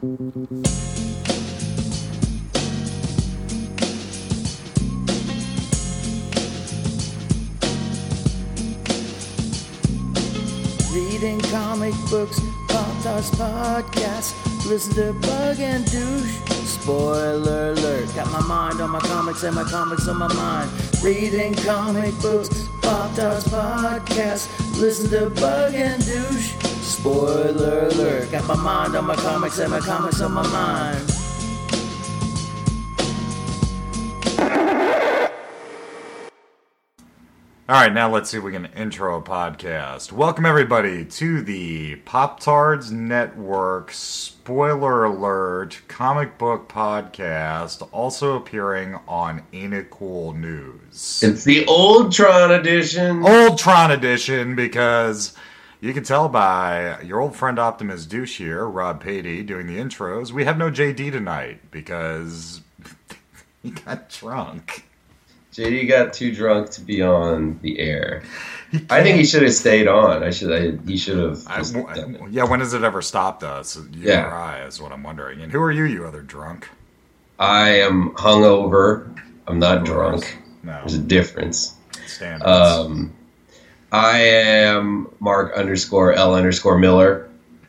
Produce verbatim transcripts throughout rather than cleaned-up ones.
Reading comic books, Pop-Tarts podcast. Listen to Bug and Douche. Spoiler alert. Got my mind on my comics and my comics on my mind. Reading comic books, Pop-Tarts podcast. Listen to Bug and Douche. Spoiler alert. Got my mind on my comics and my comics on my mind. All right, now let's see if we can intro a podcast. Welcome, everybody, to the Pop-Tarts Network Spoiler Alert comic book podcast, also appearing on Ain't It Cool News. It's the Old Tron edition. Old Tron edition, because you can tell by your old friend Optimus Douche here, Rob Patey, doing the intros. We have no J D tonight, because he got drunk. J D got too drunk to be on the air. I think he should have stayed on. I should. I, he should have. I, yeah, when has it ever stopped us? You yeah, or I is what I'm wondering. And who are you, you other drunk? I am hungover. I'm not drunk. No, there's a difference. Standards. Um, I am Mark underscore L underscore Miller.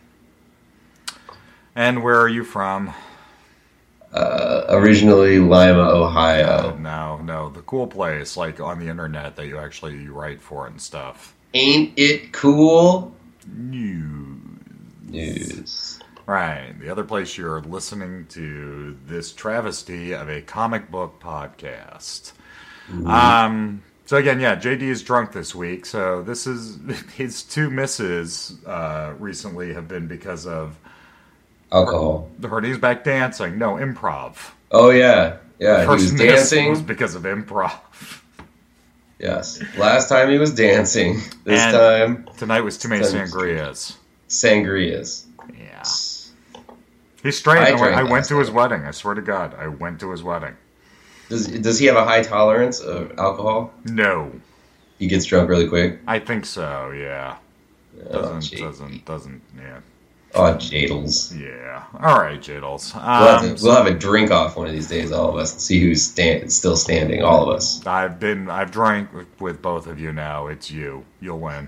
And where are you from? Uh, originally Lima, Ohio. Uh, no, no, the cool place, like on the internet that you actually you write for and stuff. Ain't it cool? News. News. Right, the other place you're listening to this travesty of a comic book podcast. Mm-hmm. Um. So again, yeah, J D is drunk this week. So this is his two misses uh, recently have been because of alcohol. Heard he's back dancing. No, improv. Oh, yeah. Yeah, he First was dancing. was because of improv. Yes. Last time he was dancing. This and time... Tonight was too many sangrias. Sangrias. Yeah. He's straight. I, I went to time. his wedding. I swear to God. I went to his wedding. Does Does he have a high tolerance of alcohol? No. He gets drunk really quick? I think so, yeah. Oh, doesn't, gee. doesn't, doesn't, yeah. Oh, Jadles. Yeah. All right, Jadles. Um, we'll, have to, we'll have a drink off one of these days, all of us, and see who's stand, still standing, all of us. I've been, I've drank with both of you now. It's you. You'll win.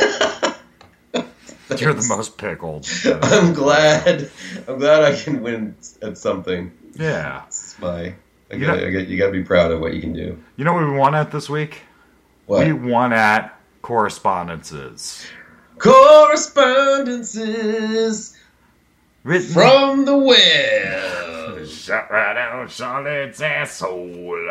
You're the most pickled. I'm glad. I'm glad I can win at something. Yeah. This is my. I you, gotta, know, I gotta, you gotta be proud of what you can do. You know what we won at this week? What? We won at correspondences. Correspondences Written from the web. Shot right out Charlotte's asshole.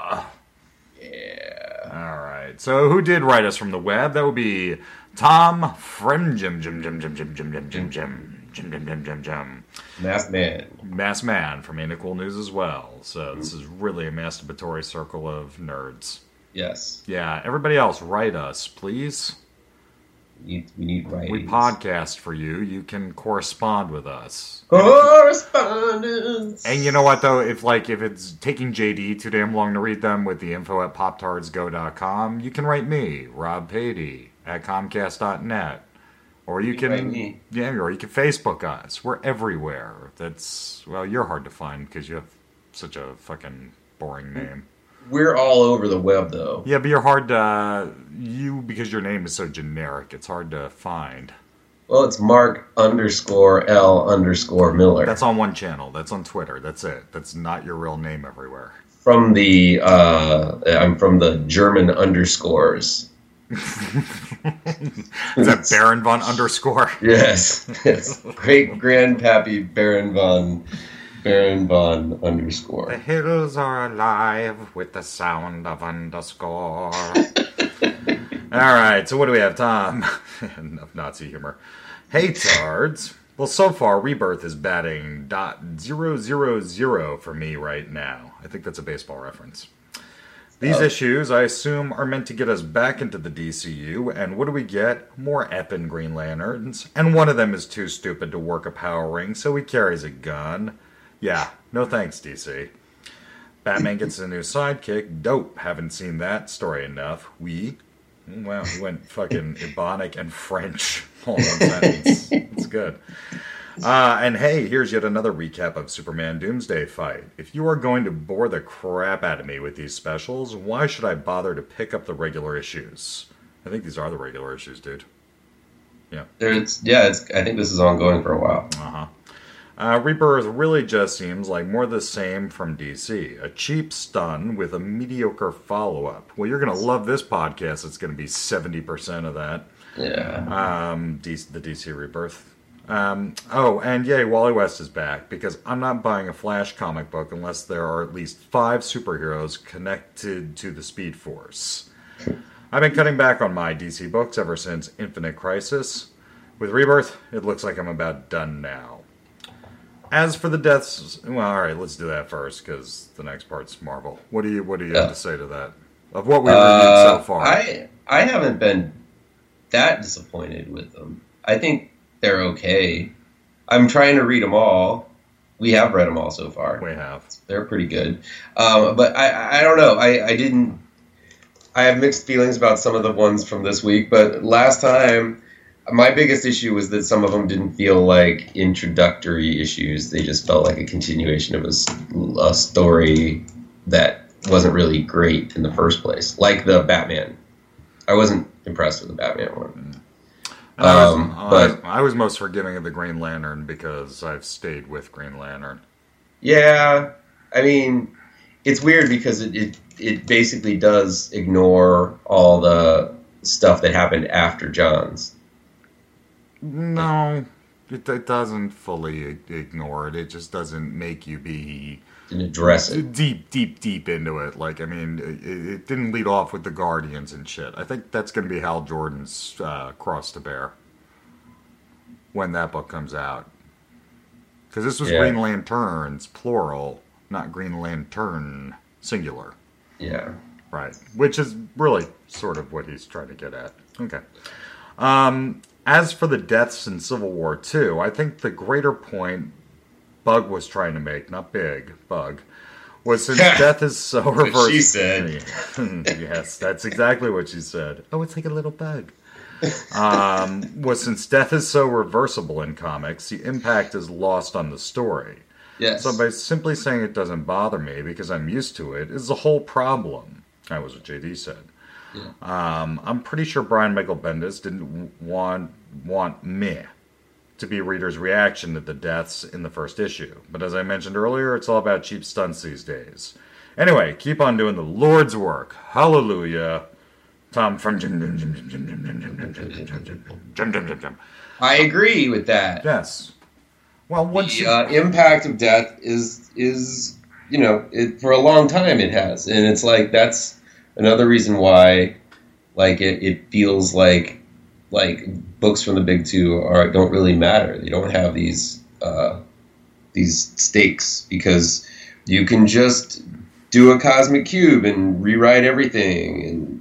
Yeah. All right. So who did write us from the web? That would be Tom Fremjim Jim Jim Jim Jim Jim Jim Jim Jim Jim Jim Jim Jim Jim Masked Man. Masked Man from Ain't It Cool News as well. So this is really a masturbatory circle of nerds. Yes. Yeah. Everybody else, write us, please. We need, we need writings. We podcast for you. You can correspond with us. Correspondence. And you know what, though? If like if it's taking J D too damn long to read them with the info at pop tarts go dot com, you can write me, Rob Patey, at comcast dot net. Or you, you can, can write me. Yeah, or you can Facebook us. We're everywhere. That's, well, you're hard to find because you have such a fucking boring name. We're all over the web, though. Yeah, but you're hard to, uh, you, because your name is so generic, it's hard to find. Well, it's Mark underscore L underscore Miller. That's on one channel. That's on Twitter. That's it. That's not your real name everywhere. From the, uh, I'm from the German underscores. Is that Baron von underscore? Yes. Yes. Great grandpappy Baron von... Baron von underscore. The hills are alive with the sound of underscore. All right, so what do we have, Tom? Enough Nazi humor. Hey, Tards. Well, so far, Rebirth is batting dot zero zero zero for me right now. I think that's a baseball reference. These oh. issues, I assume, are meant to get us back into the D C U, and what do we get? More Eppin Green Lanterns, and one of them is too stupid to work a power ring, so he carries a gun. Yeah, no thanks, D C. Batman gets a new sidekick. Dope. Haven't seen that story enough. We. Wow, he went fucking Ebonic and French all in one sentence. It's good. Uh, and hey, here's yet another recap of Superman Doomsday Fight. If you are going to bore the crap out of me with these specials, why should I bother to pick up the regular issues? I think these are the regular issues, dude. Yeah. It's, yeah, it's, I think this is ongoing for a while. Uh-huh. Uh, Rebirth really just seems like more the same from D C. A cheap stun with a mediocre follow-up. Well, you're going to love this podcast. It's going to be seventy percent of that. Yeah. Um, D- the D C Rebirth. Um, oh, and yay, Wally West is back, because I'm not buying a Flash comic book unless there are at least five superheroes connected to the Speed Force. I've been cutting back on my D C books ever since Infinite Crisis. With Rebirth, it looks like I'm about done now. As for the deaths, well, all right, let's do that first, because the next part's Marvel. What do you What do you yeah. have to say to that? Of what we've reviewed uh, so far, I I haven't been that disappointed with them. I think they're okay. I'm trying to read them all. We have read them all so far. We have. They're pretty good. Um, but I, I don't know. I, I didn't. I have mixed feelings about some of the ones from this week. But last time, my biggest issue was that some of them didn't feel like introductory issues. They just felt like a continuation of a, a story that wasn't really great in the first place. Like the Batman. I wasn't impressed with the Batman one. And I, was, um, I, but, was, I was most forgiving of the Green Lantern because I've stayed with Green Lantern. Yeah, I mean, it's weird because it, it, it basically does ignore all the stuff that happened after John's. No, it, it doesn't fully ignore it. It just doesn't make you be... Didn't address it. Deep, deep, deep into it. Like, I mean, it, it didn't lead off with the Guardians and shit. I think that's going to be Hal Jordan's uh, cross to bear when that book comes out. Because this was yeah. Green Lanterns, plural, not Green Lantern, singular. Yeah. Right. Which is really sort of what he's trying to get at. Okay. Um, as for the deaths in Civil War two, I think the greater point Bug was trying to make, not Big, Bug, was since death is so reversed. She said. Yes, that's exactly what she said. Oh, it's like a little bug. Um, was since death is so reversible in comics, the impact is lost on the story. Yes. So by simply saying it doesn't bother me because I'm used to it is the whole problem. That was what J D said. Yeah. Um, I'm pretty sure Brian Michael Bendis didn't want want meh to be readers' reaction to the deaths in the first issue. But as I mentioned earlier, it's all about cheap stunts these days. Anyway, keep on doing the Lord's work. Hallelujah. Tom from Jim Jim Jim Jim Jim Jim Jim Jim Jim Jim Jim Jim. I agree with that. Yes. Well, once the uh, impact of death is is you know it, for a long time it has, and it's like that's another reason why like it, it feels like like books from the big two are don't really matter. They don't have these uh, these stakes because you can just do a cosmic cube and rewrite everything, and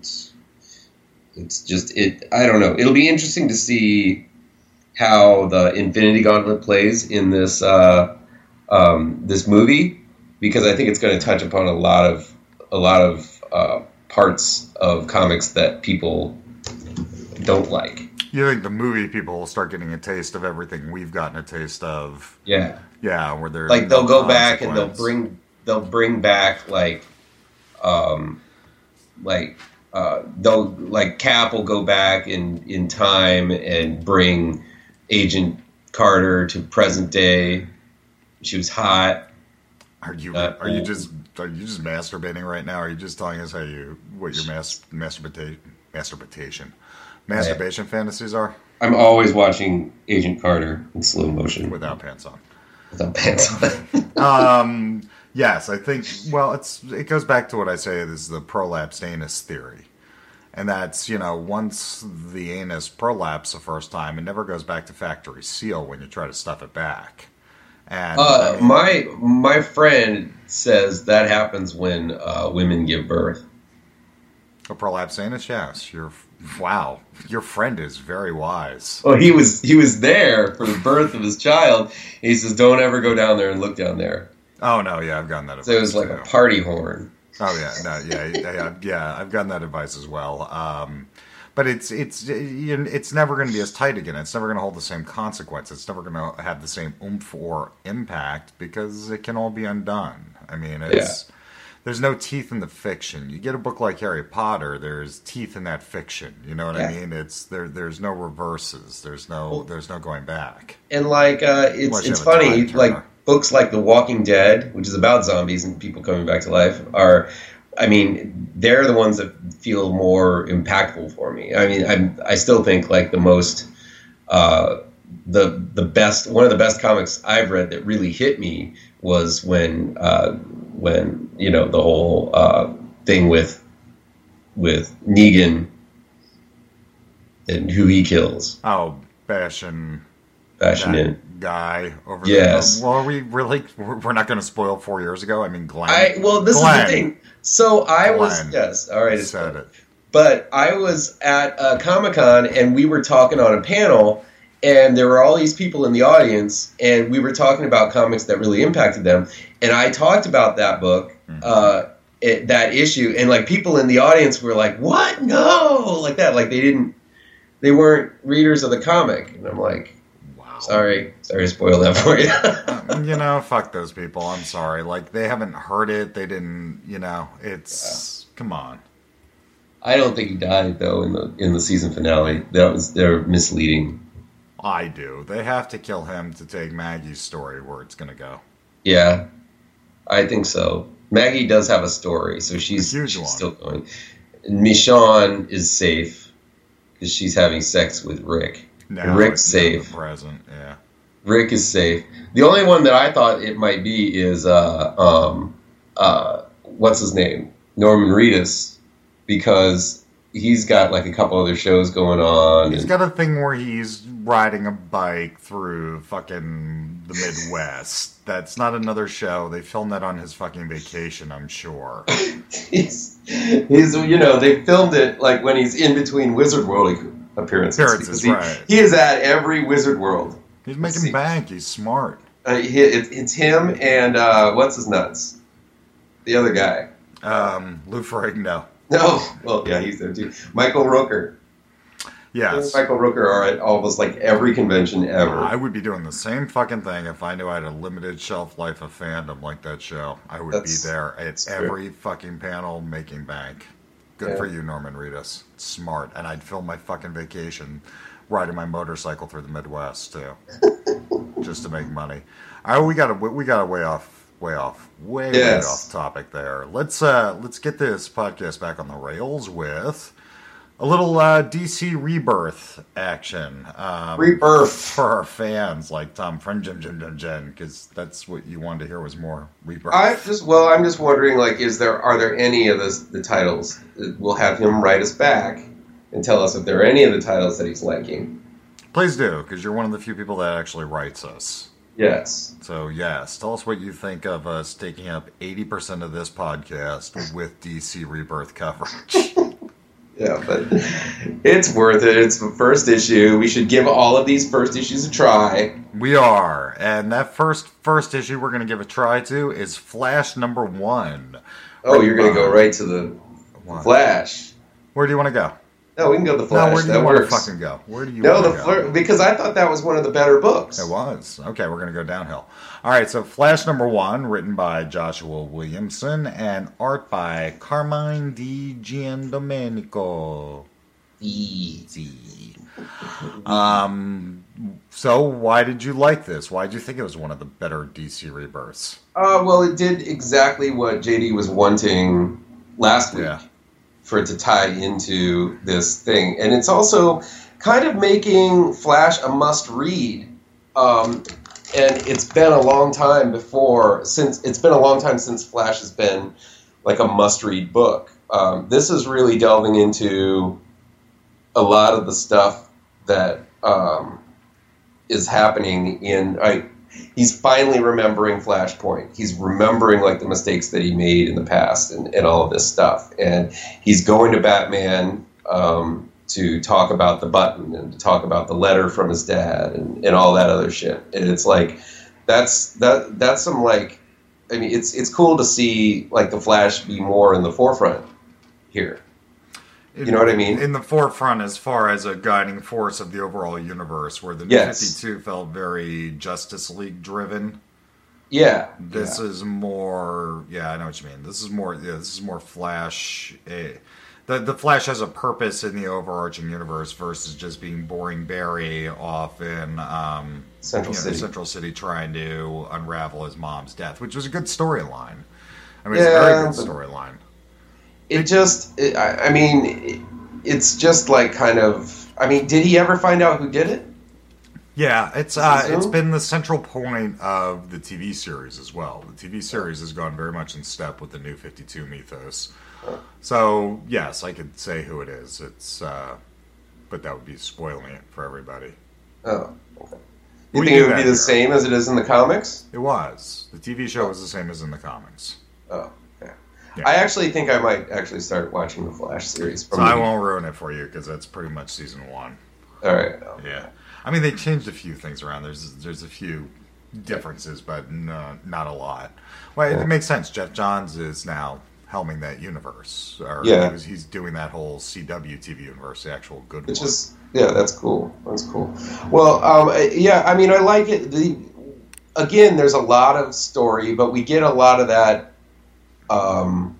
it's just it. I don't know. It'll be interesting to see how the Infinity Gauntlet plays in this uh, um, this movie, because I think it's going to touch upon a lot of a lot of uh, parts of comics that people don't like. You think the movie people will start getting a taste of everything we've gotten a taste of? Yeah, yeah. Where they're like they'll go back and they'll bring they'll bring back like um like uh they'll like Cap will go back in in time and bring Agent Carter to present day. She was hot. Are you uh, are you just are you just masturbating right now? Are you just telling us how you what your mas- masturbation masturbation masturbation I, fantasies are? I'm always watching Agent Carter in slow motion without pants on. Without pants on. um. Yes, I think. Well, it's it goes back to what I say is the prolapsed anus theory. And that's, you know, once the anus prolapses the first time, it never goes back to factory seal when you try to stuff it back. And uh, I mean, my my friend says that happens when uh, women give birth. A prolapsed anus, yes. You're wow. Your friend is very wise. Well, he was he was there for the birth of his child. He says, "Don't ever go down there and look down there." Oh no, yeah, I've gotten that advice. So it was like too. a party horn. Oh yeah, no, yeah, yeah, yeah, I've gotten that advice as well. Um, But it's it's it's never going to be as tight again. It's never going to hold the same consequence. It's never going to have the same oomph or impact because it can all be undone. I mean, it's yeah. there's no teeth in the fiction. You get a book like Harry Potter, there's teeth in that fiction. You know what yeah. I mean? It's there. There's no reverses. There's no well, there's no going back. And like uh, it's it's funny like books like The Walking Dead, which is about zombies and people coming back to life, are. I mean, they're the ones that feel more impactful for me. I mean, I I still think like the most, uh, the the best one of the best comics I've read that really hit me was when uh, when you know the whole uh, thing with with Negan and who he kills. Oh, Bastion. Bastion in. Guy over yes. there. Well, are we really? We're not going to spoil four years ago. I mean, Glenn. I well, this Glenn. is the thing. So I Glenn was yes, all right. Said it. But I was at uh, Comic-Con and we were talking on a panel, and there were all these people in the audience, and we were talking about comics that really impacted them. And I talked about that book, mm-hmm. uh, it, that issue, and like people in the audience were like, "What? No!" Like that. Like they didn't. They weren't readers of the comic, and I'm like. Sorry, sorry to spoil that for you. You know, fuck those people. I'm sorry. Like, they haven't heard it. They didn't, you know, it's, yeah. Come on. I don't think he died, though, in the in the season finale. That was, they're misleading. I do. They have to kill him to take Maggie's story where it's going to go. Yeah, I think so. Maggie does have a story, so she's, she's still going. Michonne is safe because she's having sex with Rick. No, Rick's safe. Present, yeah. Rick is safe. The only one that I thought it might be is uh, um, uh, what's his name, Norman Reedus, because he's got like a couple other shows going on. He's and... got a thing where he's riding a bike through fucking the Midwest. That's not another show. They filmed that on his fucking vacation, I'm sure. he's, he's, you know, they filmed it like when he's in between Wizard World appearances. Appearances, he, right. He is at every Wizard World. He's making bank. He's smart. Uh, he, it, it's him and, uh, what's his nuts? The other guy. Um, Lou Ferrigno. No. Well, yeah, he's there too. Michael Rooker. Yes. Michael Rooker are at almost like every convention ever. I would be doing the same fucking thing if I knew I had a limited shelf life of fandom like that show. I would that's, be there at every true. fucking panel making bank. Good yeah. for you, Norman Reedus. Smart. And I'd fill my fucking vacation riding my motorcycle through the Midwest too, just to make money. All right, we got a we got a way off, way off, way yes. way off topic there. Let's uh, let's get this podcast back on the rails with a little uh, D C Rebirth action. Um, Rebirth for our fans like Tom Friend Jim Jim Jim Jen, because that's what you wanted to hear was more Rebirth. I just well, I'm just wondering, like, is there are there any of the the titles? We'll have him write us back and tell us if there are any of the titles that he's liking. Please do, because you're one of the few people that actually writes us. Yes. So, yes, tell us what you think of us taking up eighty percent of this podcast with D C Rebirth coverage. Yeah, but it's worth it. It's the first issue. We should give all of these first issues a try. We are. And that first first issue we're going to give a try to is Flash number one. Oh, you're going to go right to the one. Flash. Where do you want to go? No, we can go to the Flash. No, where do you that want works. to fucking go? Where do you no, want the to go? Flir- because I thought that was one of the better books. It was. Okay, we're going to go downhill. All right, so Flash number one, written by Joshua Williamson, and art by Carmine Di Giandomenico. Easy. Um, so why did you like this? Why did you think it was one of the better D C Rebirths? Uh, well, it did exactly what J D was wanting last week. Yeah. For it to tie into this thing. And it's also kind of making Flash a must-read. Um, and it's been a long time before, since it's been a long time since Flash has been like a must-read book. Um, this is really delving into a lot of the stuff that um, is happening in... I, he's finally remembering Flashpoint. He's remembering like the mistakes that he made in the past and, and all of this stuff. And he's going to Batman um, to talk about the button and to talk about the letter from his dad and, and all that other shit. And it's like that's that that's some like I mean it's it's cool to see like the Flash be more in the forefront here. in, You know what I mean? In the forefront as far as a guiding force of the overall universe, where the New Yes. fifty-two felt very Justice League driven. Yeah. This yeah. is more, yeah, I know what you mean. This is more, yeah, this is more Flash. Eh, the the Flash has a purpose in the overarching universe versus just being boring Barry off in um, Central you know, City. Central City trying to unravel his mom's death, which was a good storyline. I mean, Yeah, it's a very good but- storyline. It just, it, I, I mean, it, it's just like kind of. I mean, did he ever find out who did it? Yeah, it's uh, Season? it's been the central point of the T V series as well. The T V series has gone very much in step with the New fifty-two mythos. So yes, I could say who it is. It's, uh, but that would be spoiling it for everybody. Oh, okay. You We think knew it would that be the here. same as it is in the comics? It was the T V show was the same as in the comics. Oh, okay. Yeah. I actually think I might actually start watching the Flash series. From So I the- won't ruin it for you because that's pretty much season one. All right. Yeah, I mean they changed a few things around. There's there's a few differences, but no, not a lot. Well, it, Yeah. it makes sense. Jeff Johns is now helming that universe, or Yeah. he was, he's doing that whole C W T V universe, the actual good Which one. is yeah, that's cool. That's cool. Well, um, yeah, I mean, I like it. The again, there's a lot of story, but we get a lot of that. Um,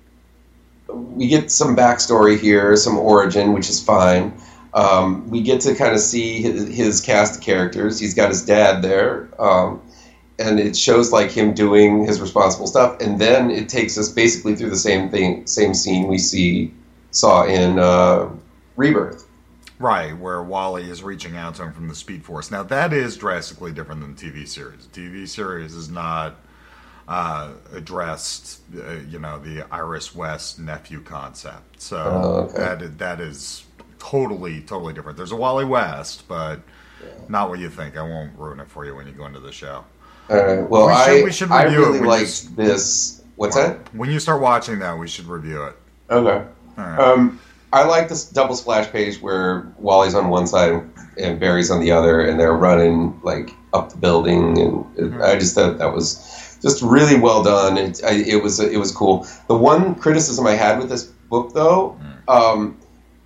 we get some backstory here, some origin, which is fine. Um, we get to kind of see his, his cast of characters. He's got his dad there, um, and it shows like him doing his responsible stuff. And then it takes us basically through the same thing, same scene we see saw in uh, Rebirth. Right, where Wally is reaching out to him from the Speed Force. Now that is drastically different than the T V series. The T V series is not uh, addressed, uh, you know, the Iris West nephew concept. So Oh, okay. that that is totally, totally different. There's a Wally West, but not what you think. I won't ruin it for you when you go into the show. All right. Well, We should- I we should I review it really when liked you s- this. What's that? When you start watching that, we should review it. Okay. All right. Um, I like this double splash page where Wally's on one side and Barry's on the other, and they're running like up the building, and it, Mhm. I just thought that was just really well done. It, I, it was it was cool. The one criticism I had with this book, though, um,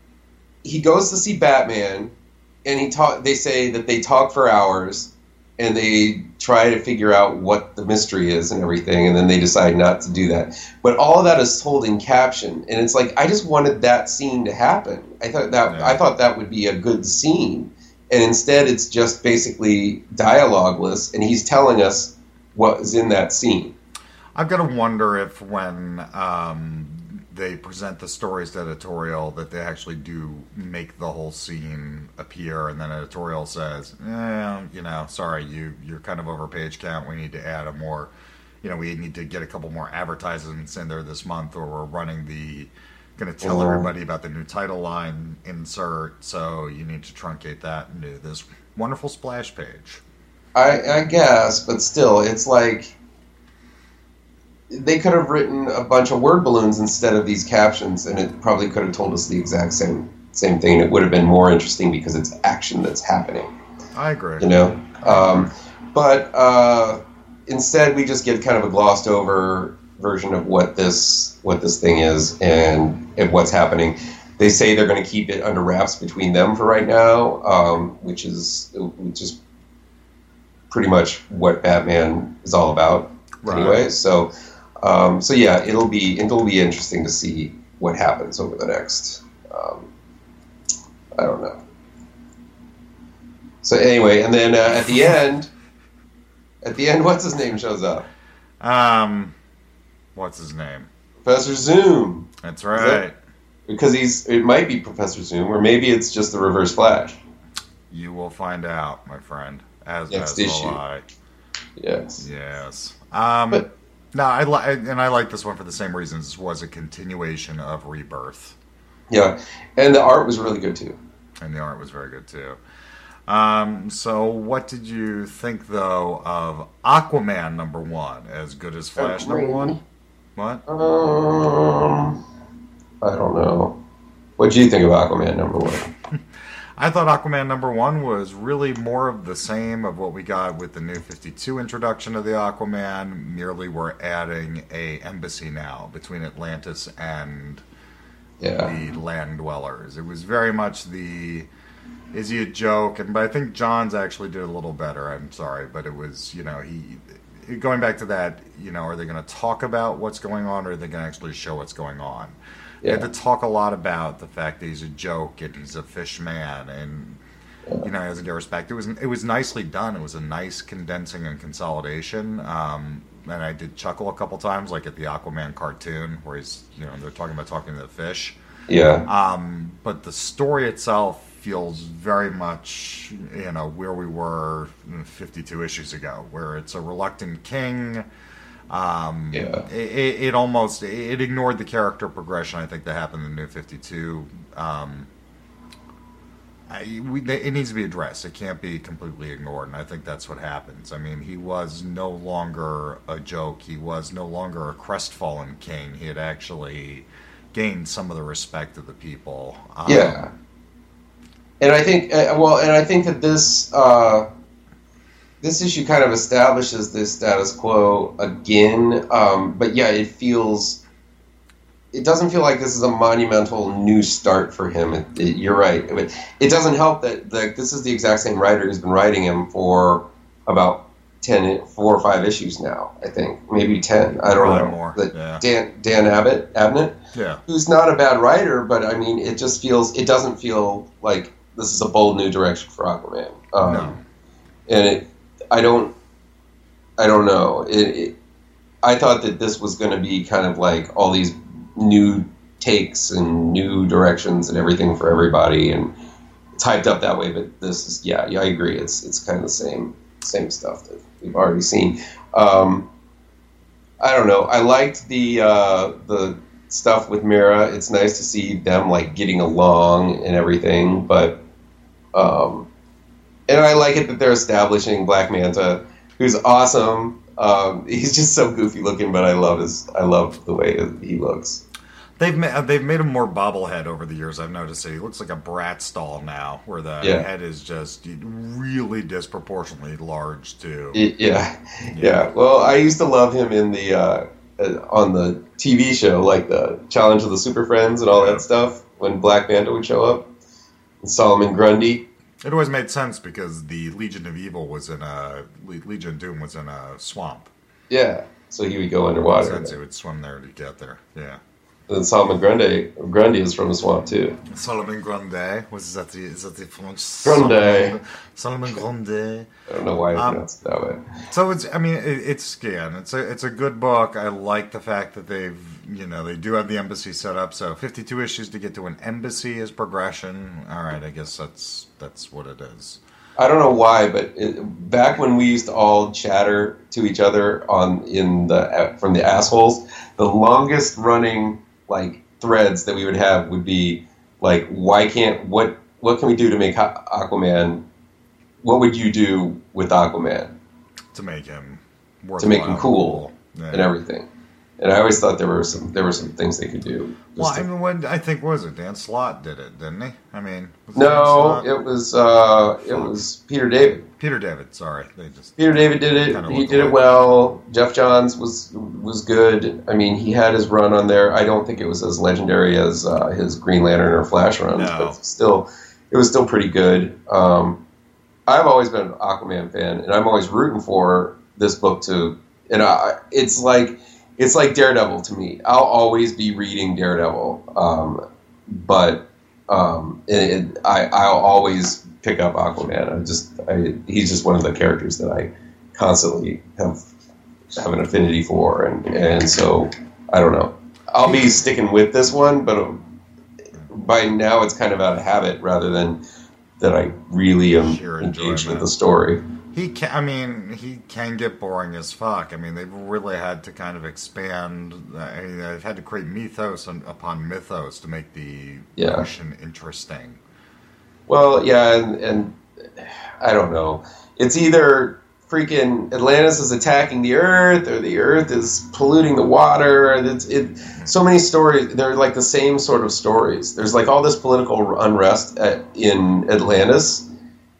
he goes to see Batman, and he talk. They say that they talk for hours, and they try to figure out what the mystery is and everything, and then they decide not to do that. But all of that is told in caption, and it's like I just wanted that scene to happen. I thought that Yeah. I thought that would be a good scene, and instead it's just basically dialogueless, and he's telling us what is in that scene. I've got to wonder if when um, they present the stories to editorial that they actually do make the whole scene appear, and then editorial says, eh, you know, sorry, you, you're kind of over page count. We need to add a more, you know, we need to get a couple more advertisements in there this month, or we're running the, going to tell Mhm. everybody about the new title line insert, so you need to truncate that and do this wonderful splash page. I, I guess, but still, it's like they could have written a bunch of word balloons instead of these captions, and it probably could have told us the exact same same thing. It would have been more interesting because it's action that's happening, I agree. you know. Um, but uh, instead, we just get kind of a glossed over version of what this what this thing is and, and what's happening. They say they're going to keep it under wraps between them for right now, um, which is which is pretty much what Batman is all about, Right. anyway. So, um, so yeah, it'll be it'll be interesting to see what happens over the next. Um, I don't know. So anyway, and then uh, at the end, at the end, what's his name shows up? Um, what's his name? Professor Zoom. That's that- right. Because he's it might be Professor Zoom, or maybe it's just the Reverse Flash. You will find out, my friend. As Next as issue. will I. Yes. Yes. Um, But- no, I li- and I like this one for the same reasons. This was a continuation of Rebirth, Yeah, and the art was really good too. and the art was very good too. Um, so, what did you think though of Aquaman number one? As good as Flash number one? What? Um, I don't know. What do you think of Aquaman number one? I thought Aquaman number one was really more of the same of what we got with the New fifty-two introduction of the Aquaman. Merely we're adding a embassy now between Atlantis and yeah. the land dwellers. It was very much the, is he a joke? And but I think Johns actually did a little better. I'm sorry, but it was, you know, he going back to that, you know, are they going to talk about what's going on, or are they going to actually show what's going on? Yeah. They had to talk a lot about the fact that he's a joke and he's a fish man, and yeah. you know, he doesn't get respect. It was it was nicely done. It was a nice condensing and consolidation. Um, and I did chuckle a couple times, like at the Aquaman cartoon, where he's, you know, they're talking about talking to the fish. Yeah. Um, but the story itself feels very much, you know, where we were fifty-two issues ago, where it's a reluctant king. Um, yeah. It, it almost it ignored the character progression, I think, that happened in New fifty-two. Um, I, we, it needs to be addressed. It can't be completely ignored, and I think that's what happens. I mean, he was no longer a joke. He was no longer a crestfallen king. He had actually gained some of the respect of the people. Um, yeah. And I think, uh, well, and I think that this uh, this issue kind of establishes this status quo again. Um, but yeah, it feels, it doesn't feel like this is a monumental new start for him. It, it, you're right. It, it doesn't help that like this is the exact same writer who's been writing him for about ten, four or five issues now. I think maybe ten. I don't Probably know. more. The, Yeah. Dan Dan Abbott Abnett, Yeah. who's not a bad writer, but I mean, it just feels, it doesn't feel like this is a bold new direction for Aquaman. Um, No. And it, I don't, I don't know. It, it, I thought that this was going to be kind of like all these new takes and new directions and everything for everybody, and it's hyped up that way. But this is, yeah, yeah, I agree. It's it's kind of the same same stuff that we've already seen. Um, I don't know. I liked the uh, the stuff with Mira. It's nice to see them like getting along and everything, but. Um, and I like it that they're establishing Black Manta, who's awesome. Um, he's just so goofy looking, but I love his. I love the way he looks. They've made they've made him more bobblehead over the years. I've noticed it. He looks like a brat stall now, where the Yeah. head is just really disproportionately large too. Y- Yeah, yeah. Well, I used to love him in the uh, uh, on the T V show, like the Challenge of the Super Friends and all Yeah. that stuff. When Black Manta would show up, and Solomon Grundy. It always made sense because the Legion of Evil was in a Le- Legion of Doom was in a swamp. Yeah, so he would go It underwater. made sense he would swim there to get there. Yeah. And Solomon Grundy, Grundy is from the swamp too. Solomon Grundy was that the is that the French Grundy. Solomon Grundy. I don't know why I Um, pronounced it that way. So it's, I mean, it, it's again, it's a, it's a good book. I like the fact that they've, you know, they do have the embassy set up. So fifty-two issues to get to an embassy is progression. All right, I guess that's that's what it is. I don't know why, but it, back when we used to all chatter to each other on in the from the assholes, the longest running like threads that we would have would be like, why can't what what can we do to make Aquaman? What would you do with Aquaman To make him to worthwhile, make him cool Yeah. and everything? And I always thought there were some there were some things they could do. Well, Just I to- mean, when I think what was it Dan Slott did it, didn't he? I mean, was it Dan no, Slott? it was uh, it was Peter David. Peter David. Sorry, they just Peter David did it. Kinda He looked did it alike. well. Jeff Johns was was good. I mean, he had his run on there. I don't think it was as legendary as uh, his Green Lantern or Flash runs, No. but still, it was still pretty good. Um, I've always been an Aquaman fan, and I'm always rooting for this book to. And I, it's like it's like Daredevil to me. I'll always be reading Daredevil, um, but um, it, it, I I'll always pick up Aquaman. I just I, he's just one of the characters that I constantly have have an affinity for, and and so I don't know. I'll be sticking with this one, but um, by now it's kind of out of habit rather than that I really am Sheer engaged enjoyment. with the story. He can, I mean, he can get boring as fuck. I mean, they've really had to kind of expand. I mean, they've had to create mythos on, upon mythos to make the Yeah. ocean interesting. Well, yeah, and, and I don't know. It's either freaking Atlantis is attacking the Earth, or the Earth is polluting the water. And it's it. So many stories. They're like the same sort of stories. There's like all this political unrest at, in Atlantis,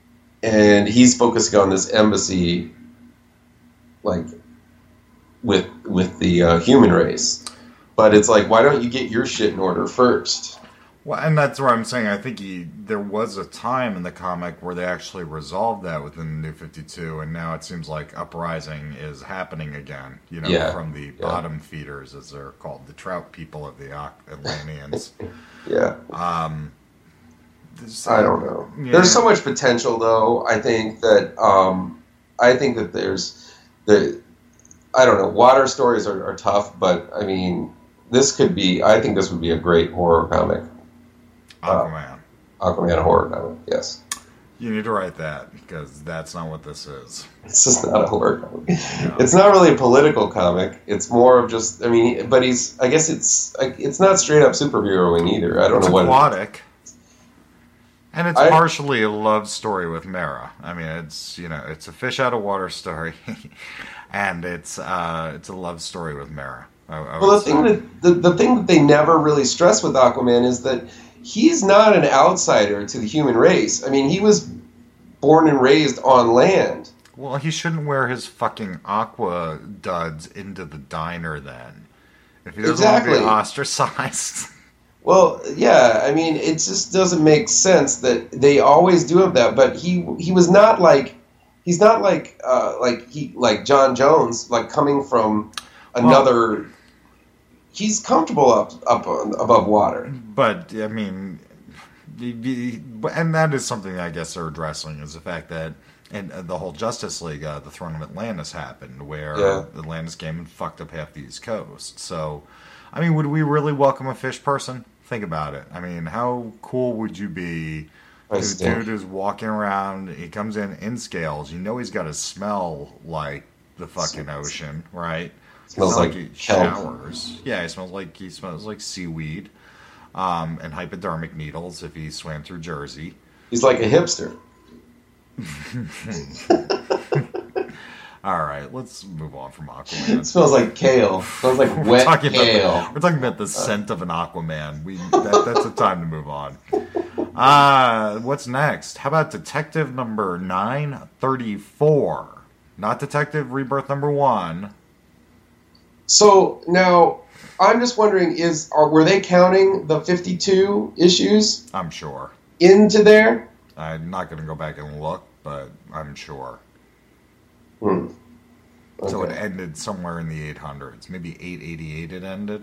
and he's focusing on this embassy, like with with the uh, human race. But it's like, why don't you get your shit in order first? Well, and that's what I'm saying. I think he, there was a time in the comic where they actually resolved that within the New fifty-two, and now it seems like Uprising is happening again. You know, Yeah. from the Yeah. bottom feeders, as they're called, the trout people of the Atlanteans. Yeah. um, this- I don't know. Yeah. There's so much potential, though. I think that um, I think that there's the I don't know. Water stories are, are tough, but I mean, this could be. I think this would be a great horror comic. Aquaman. Uh, Aquaman horror comic. Yes. You need to write that, because that's not what this is. It's just not a horror comic. No. It's not really a political comic. It's more of just. I mean, but he's. I guess it's. It's not straight up superheroing either. I don't It's know what. aquatic. And it's I- partially a love story with Mara. I mean, it's, you know, it's a fish out of water story, and it's uh, it's a love story with Mara. I, I Well, the would thing say. that the, the thing that they never really stress with Aquaman is that he's not an outsider to the human race. I mean, he was born and raised on land. Well, he shouldn't wear his fucking aqua duds into the diner then. If he doesn't want to Exactly. be ostracized. Well, yeah, I mean, it just doesn't make sense that they always do have that. But he he was not like he's not like uh, like he like John Jones, like coming from another. He's comfortable up up on, above water. But, I mean, y- y- and that is something I guess they're addressing, is the fact that and the whole Justice League, uh, the Throne of Atlantis happened, where Yeah. Atlantis came and fucked up half the East Coast. So, I mean, would we really welcome a fish person? Think about it. I mean, how cool would you be I if a stink. dude is walking around, he comes in in scales, you know he's got to smell like the fucking Smells- ocean, right? smells It's not like he kelp. showers. Yeah, he smells like he smells like seaweed, um, and hypodermic needles if he swam through Jersey. He's like a hipster. All right, let's move on from It Aquaman. smells like kale. It smells like We're wet talking kale. about the, we're talking about the scent of an Aquaman. We that, that's the time to move on. Uh, what's next? How about Detective number nine thirty-four? Not Detective Rebirth number one. So now, I'm just wondering: is are were they counting the fifty-two issues I'm sure. into there? I'm not going to go back and look, but I'm sure. Hmm. So it Okay. ended somewhere in the eight hundreds. Maybe eight eighty-eight it ended.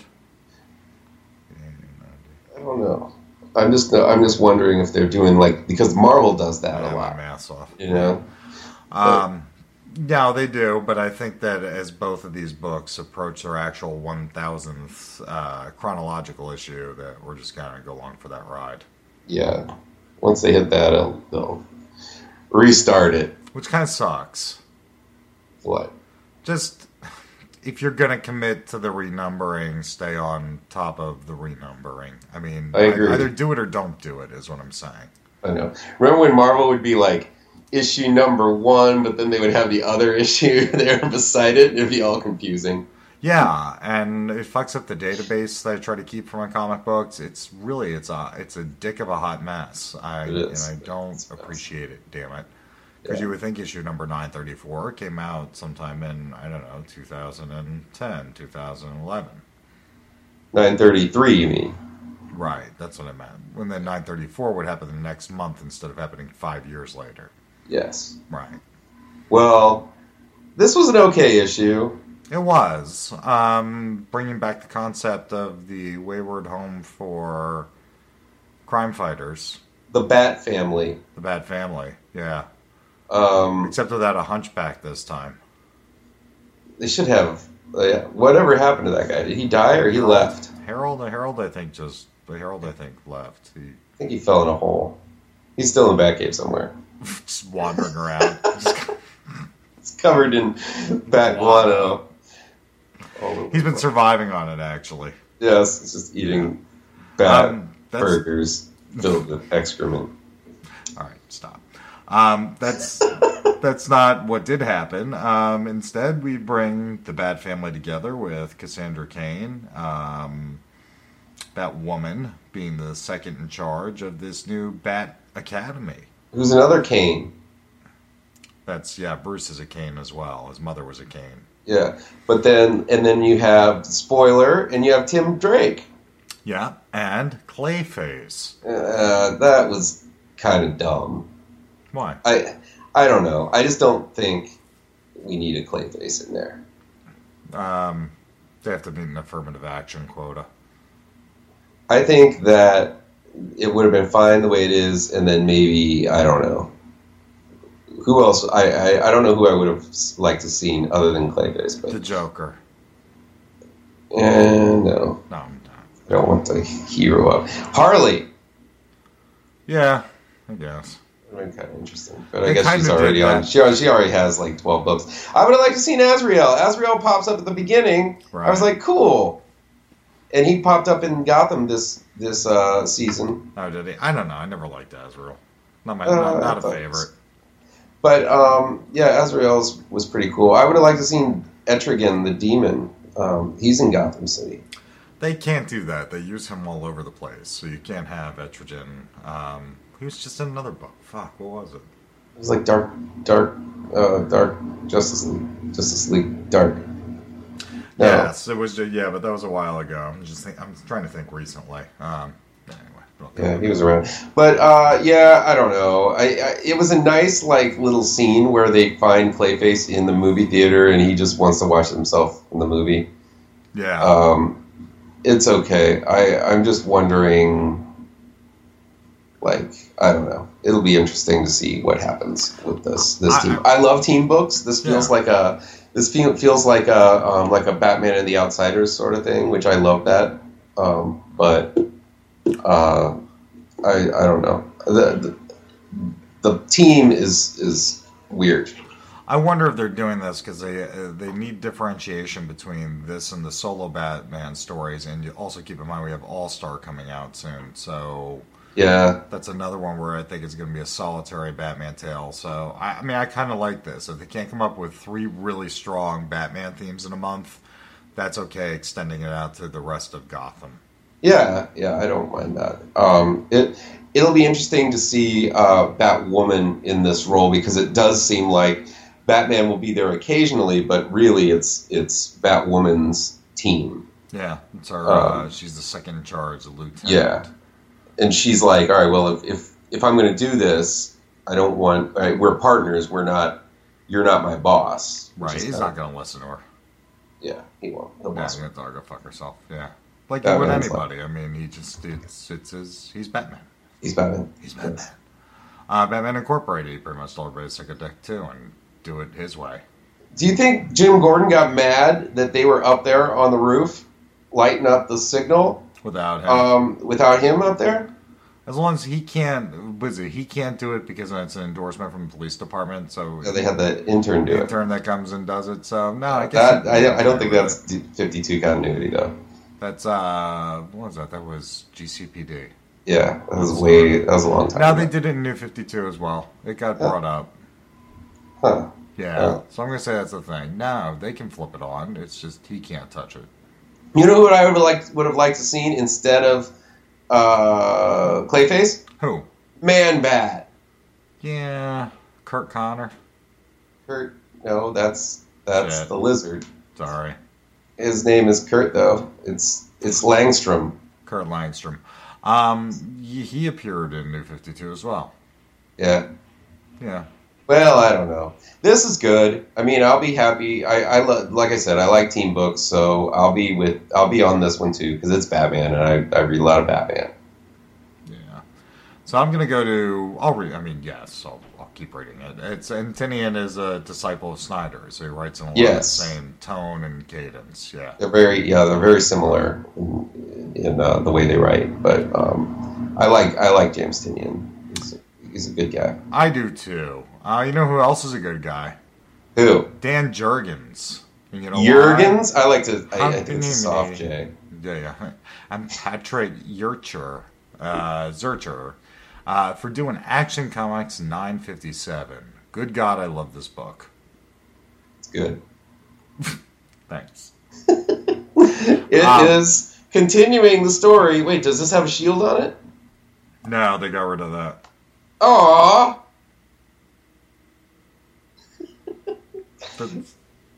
I don't know. I'm just I'm just wondering if they're doing like because Marvel does that Yeah, a my lot, math's off. you know. Um, no, they do, but I think that as both of these books approach their actual one thousandth uh, chronological issue, that we're just going to go along for that ride. Yeah. Once they hit that, they'll, they'll restart it. Which kind of sucks. What? Just, if you're going to commit to the renumbering, stay on top of the renumbering. I mean, I agree. either do it or don't do it, is what I'm saying. I know. Remember when Marvel would be like issue number one, but then they would have the other issue there beside it? It'd be all confusing. Yeah, and it fucks up the database that I try to keep for my comic books. It's really, it's a, it's a dick of a hot mess. I, It and is. I don't It's a mess. appreciate it, damn it. Because Yeah. you would think issue number nine thirty-four came out sometime in, I don't know, two thousand ten, two thousand eleven. nine thirty-three, you mean? Right, that's what I meant. When then nine thirty-four would happen the next month instead of happening five years later. Yes. Right. Well, this was an okay issue. It was. Um, bringing back the concept of the wayward home for crime fighters. The Bat Family. The Bad Family, yeah. Um, Except without a hunchback this time. they should have. Uh, whatever happened to that guy? Did he die or he left? Harold, the Harold, I think just the Harold, I think left. He I think he fell in a hole. He's still in the Batcave somewhere. just wandering around. Just- It's covered in bat guano. all over he's the been place. surviving on it actually. Yes, it's just eating bat Um, that's burgers filled with excrement. all right. Stop. Um, that's that's not what did happen. Um, instead, we bring the Bad Family together with Cassandra Cain, um, that woman being the second in charge of this new Bat Academy. Who's another Kane? That's, yeah, Bruce is a Kane as well. His mother was a Kane. Yeah, but then and then you have spoiler, and you have Tim Drake. Yeah, and Clayface. Uh, that was kind of dumb. Why? I I don't know. I just don't think we need a Clayface in there. Um, they have to meet an affirmative action quota. I think that it would have been fine the way it is, and then maybe I don't know. Who else? I, I, I don't know who I would have liked to seen other than Clayface. But The Joker. eh, no, No, I'm not. I don't want the hero up. Harley. Yeah, I guess. That would be kind of interesting, but I They guess she's kinda already did on. that. She she already has like twelve books. I would have liked to seen Azrael. Azrael pops up at the beginning. Right. I was like, cool, and he popped up in Gotham this this uh, season. Oh, did he? I don't know. I never liked Azrael. Not my, Uh, not, I not a thought- favorite. But um, yeah, Azrael's was pretty cool. I would have liked to seen Etrigan, the demon. Um, he's in Gotham City. They can't do that. They use him all over the place, so you can't have Etrigan. Um, he was just in another book. Fuck, what was it? It was like Dark, Dark, uh, Dark Justice League, Justice League Dark. No. Yes, it was. Yeah, but that was a while ago. I'm just. Think, I'm trying to think recently. Um, anyway. Yeah, he was around. But uh, yeah, I don't know. I, I it was a nice like little scene where they find Clayface in the movie theater, and he just wants to watch himself in the movie. Yeah. Um, it's okay. I I'm just wondering. Like I don't know. It'll be interesting to see what happens with this this I- team. I love team books. This feels Yeah. like a this feel, feels like a um, like a Batman and the Outsiders sort of thing, which I love that. Um, but uh, I I don't know. The, the the team is is weird. I wonder if they're doing this because they uh, they need differentiation between this and the solo Batman stories, and you also keep in mind we have All Star coming out soon, so Yeah. that's another one where I think it's going to be a solitary Batman tale. So I, I mean, I kind of like this. If they can't come up with three really strong Batman themes in a month, that's okay. Extending it out to the rest of Gotham. Yeah, yeah, I don't mind that. Um, it it'll be interesting to see uh, Batwoman in this role because it does seem like Batman will be there occasionally, but really it's it's Batwoman's team. Yeah, it's our. Uh, Um, she's the second in charge, the lieutenant. Yeah, and she's like, all right, well, if if, if I'm going to do this, I don't want. All right, we're partners. We're not. You're not my boss. which Right. is He's kinda- not going to listen to her. Yeah, he won't. He'll Yeah, boss he's her. going to tell her to go fuck herself. Yeah. Like he would Batman's anybody. I mean, he just it's it's his. He's Batman. He's Batman. He's Batman. Uh, Batman Incorporated. He pretty much told everybody to suck a dick too and do it his way. Do you think Jim Gordon got mad that they were up there on the roof lighting up the signal Without him. um, without him up there? As long as he can't, was it? He can't do it because it's an endorsement from the police department. So Yeah, they had the intern do the it. intern that comes and does it. So no, I guess That, I, I don't think that's fifty-two continuity though. that's uh, what was that? That was G C P D. Yeah, that was way. That was a long time. Now ago. they did it in New fifty-two as well. It got Yeah. brought up. Huh. Yeah, Yeah. so I'm gonna say that's the thing. No, they can flip it on. It's just he can't touch it. You know what I would have liked would have liked to seen instead of uh, Clayface? Who? Man Bat. Yeah, Kurt Connor. Kurt. No, that's that's Shit. the lizard. Sorry, His name is Kurt though. It's it's Langstrom. Kurt Langstrom. Um, he he appeared in New fifty-two as well. Yeah. Yeah. Well, I don't know. This is good. I mean, I'll be happy. I, I lo- like I said, I like team books, so I'll be with. I'll be on this one too because it's Batman, and I, I read a lot of Batman. Yeah. So I'm gonna go to. I'll read. I mean, yes, I'll, I'll keep reading it. It's and Tinian is a disciple of Snyder, so he writes in a lot Yes. of the same tone and cadence. Yeah. They're very, yeah, they're very similar in, in uh, the way they write. But um, I like I like James Tinian. He's a, he's a good guy. I do too. Uh, you know who else is a good guy? Who? Dan Jurgens. And you know why? Jurgens? I like to. I, How I think it's a soft J. Yeah, yeah. I'm Patrick Yurcher, uh, Zurcher, uh, for doing Action Comics nine fifty-seven. Good God, I love this book. It's good. Thanks. It Um, is continuing the story. Wait, does this have a shield on it? No, they got rid of that. Aww. But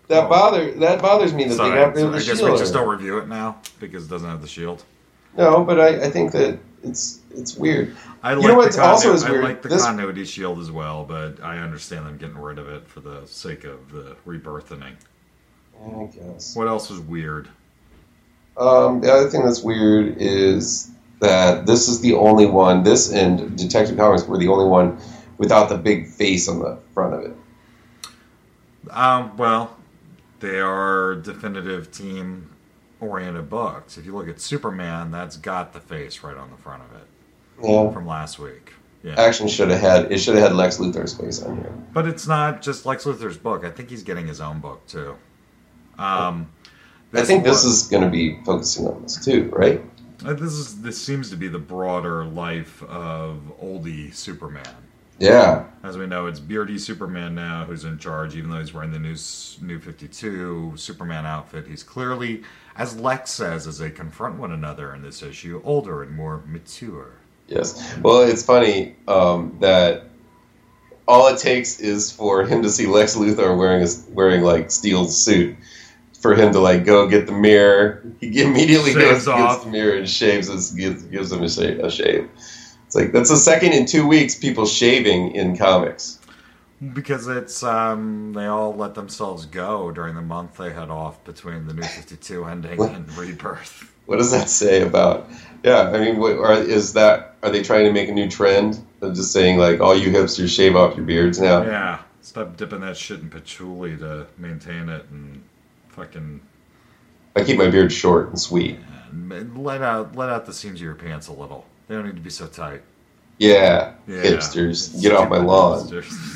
that Oh. bother that bothers me that So they I, got rid so of the I guess shield. we just don't review it now because it doesn't have the shield. No, but I, I think that it's it's weird. I You like know what's the continu- also is I weird? like the This- continuity shield as well, but I understand them getting rid of it for the sake of the rebirthing. I guess. What else is weird? Um, the other thing that's weird is that this is the only one. This and Detective Comics were the only one without the big face on the front of it. Um, well, they are definitive team-oriented books. If you look at Superman, that's got the face right on the front of it Yeah. from last week. Yeah, Action should have had it should have had Lex Luthor's face on here. but it's not just Lex Luthor's book. I think he's getting his own book too. Um, I think this one- is going to be focusing on this too, right? Uh, This is this seems to be the broader life of oldie Superman. Yeah. As we know, it's beardy Superman now who's in charge, even though he's wearing the new s- New fifty-two Superman outfit. He's clearly, as Lex says, as they confront one another in this issue, older and more mature. Yes. Well, it's funny um, that all it takes is for him to see Lex Luthor wearing a, wearing like Steel's suit for him to like go get the mirror. He immediately Shaves goes off. gets the mirror and shaves us, gives, gives him a shave, a shave. It's like that's the second in two weeks people shaving in comics. Because it's, um, they all let themselves go during the month they had off between the New fifty-two ending and Rebirth. What does that say about? Yeah, I mean, what, are, is that are they trying to make a new trend of just saying like all you hipsters shave off your beards now? Yeah, stop dipping that shit in patchouli to maintain it and fucking I keep my beard short and sweet. and let out let out the seams of your pants a little. They don't need to be so tight. Yeah, Yeah. hipsters, get off my lawn.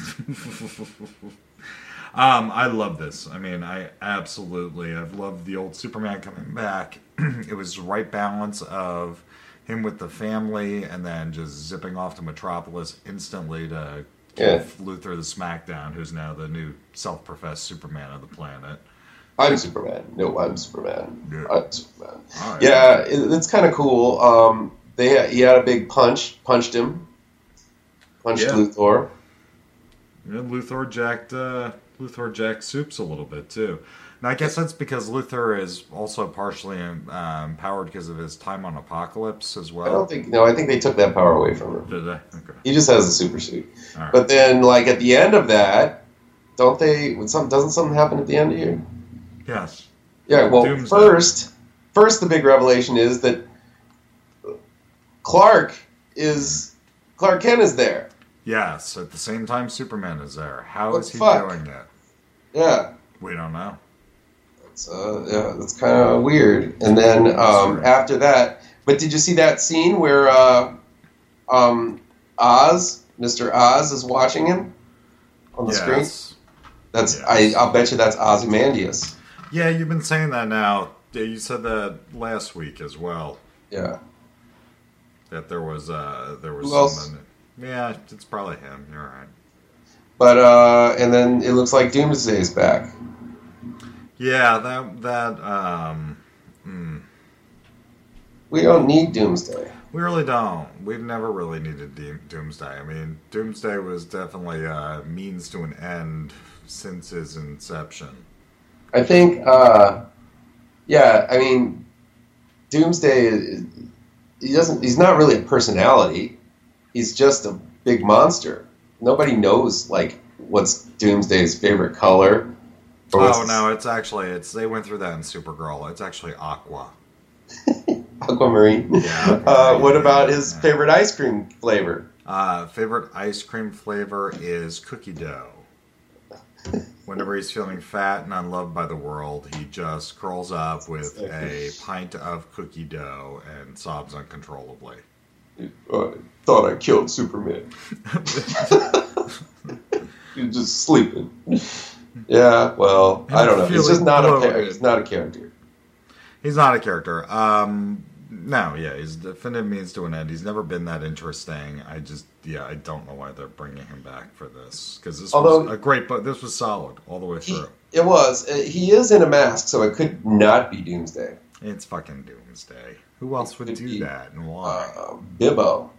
um, I love this. I mean, I absolutely, I've loved the old Superman coming back. It was the right balance of him with the family and then just zipping off to Metropolis instantly to Yeah. give Luthor the smackdown, who's now the new self-professed Superman of the planet. I'm Superman. No, I'm Superman. Yeah. I'm Superman. All right. Yeah, it, it's kind of cool. Um, they he had a big punch, punched him, punched Yeah. Luthor. Yeah, Luthor jacked uh, Luthor jacked Soups a little bit too. Now I guess that's because Luthor is also partially um, powered because of his time on Apocalypse as I well. don't think. No, I think they took that power away from him. Did they? Okay. He just has a super suit. All right. But then, like at the end of that, don't they? Would some doesn't something happen at the end here? Yes. Yeah. Well, Doomsday. first, first the big revelation is that Clark is Clark Kent is there. Yes. At the same time, Superman is there. How What is he fuck? doing that? Yeah. We don't know. It's, uh, yeah, that's kind of weird. And then um, after that, but did you see that scene where uh, um, Oz, Mister Oz, is watching him on the screen? Yes. That's Yes. I. I'll bet you that's Ozymandias. Yeah, you've been saying that now. Yeah, you said that last week as well. Yeah. That there was uh, there was Who else? someone. Yeah, it's probably him. You're right. But uh, and then it looks like Doomsday's back. Yeah, that that um. Hmm. We don't need Doomsday. We really don't. We've never really needed Doom- Doomsday. I mean, Doomsday was definitely a means to an end since his inception. I think. Uh, yeah, I mean, Doomsday. Is, he doesn't. He's not really a personality. He's just a big monster. Nobody knows like what's Doomsday's favorite color. or what's Oh no, it's actually it's they went through that in Supergirl. It's actually Aqua. Aquamarine. Yeah. Uh, what about his Yeah. favorite ice cream flavor? Uh, favorite ice cream flavor is cookie dough. Whenever he's feeling fat and unloved by the world, he just curls up with a pint of cookie dough and sobs uncontrollably. Uh, thought I killed Superman. He's just sleeping. Yeah, well, I don't know. He's just Feeling not a bloated. char- he's not a character. He's not a character. Um, no, yeah, he's definitive means to an end. He's never been that interesting. I just, yeah, I don't know why they're bringing him back for this because this Although- was a great book. This was solid all the way He, through. it was. Uh, he is in a mask, so it could not be Doomsday. It's fucking Doomsday. Who else would Could do be, that and why? Uh, Bibbo.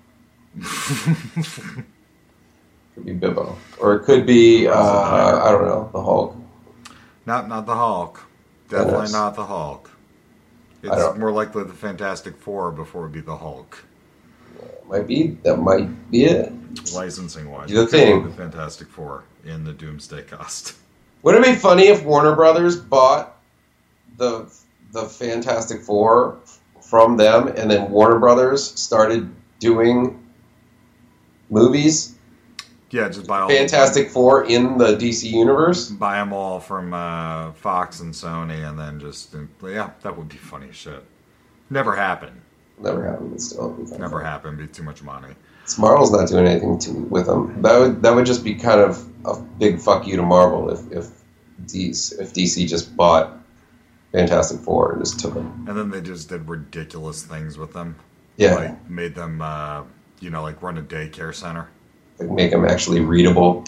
Could be Bibbo, or it could be uh, I don't know, the Hulk. Not not the Hulk. Definitely Thanos. not the Hulk. I It's don't- more likely the Fantastic Four before it would be the Hulk. Might be. That might be it. Licensing wise. The thing. The Fantastic Four in the Doomsday cast. Wouldn't it be funny if Warner Brothers bought the the Fantastic Four from them, and then Warner Brothers started doing movies? Yeah, just buy all Fantastic Four in the D C universe? buy them all from uh, Fox and Sony, and then just yeah, that would be funny as shit. Never happened. Never happened. But still, it'd be kinda Never fun. happened. Be too much money. Marvel's not doing anything to, with them. That would that would just be kind of a big fuck you to Marvel if if D C, if D C just bought Fantastic Four and just took them. And then they just did ridiculous things with them. Yeah, Like made them, uh, you know, like run a daycare center. like make them actually readable.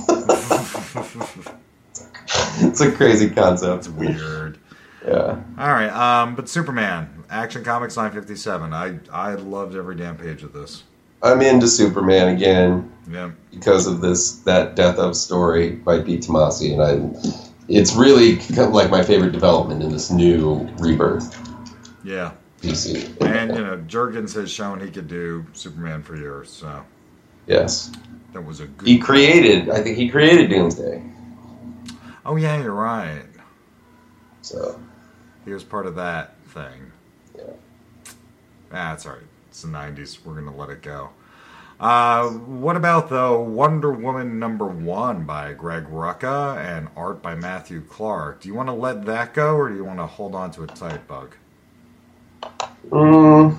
It's a crazy concept. It's weird. Yeah. All right, um, but Superman, Action Comics nine fifty-seven. I I loved every damn page of this. I'm into Superman again Yeah, because of this that Death of story by Pete Tomasi, and I it's really kind of like my favorite development in this new rebirth yeah. D C. And, you know, Jurgens has shown he could do Superman for years, so Yes. that was a good... He created, I think he created Doomsday. Oh, yeah, you're right. So, He was part of that thing. yeah. Ah, that's all right. It's the nineties. We're going to let it go. Uh, what about, though, Wonder Woman number one by Greg Rucka and art by Matthew Clark? Do you want to let that go, or do you want to hold on to it tight, Bug? Mm,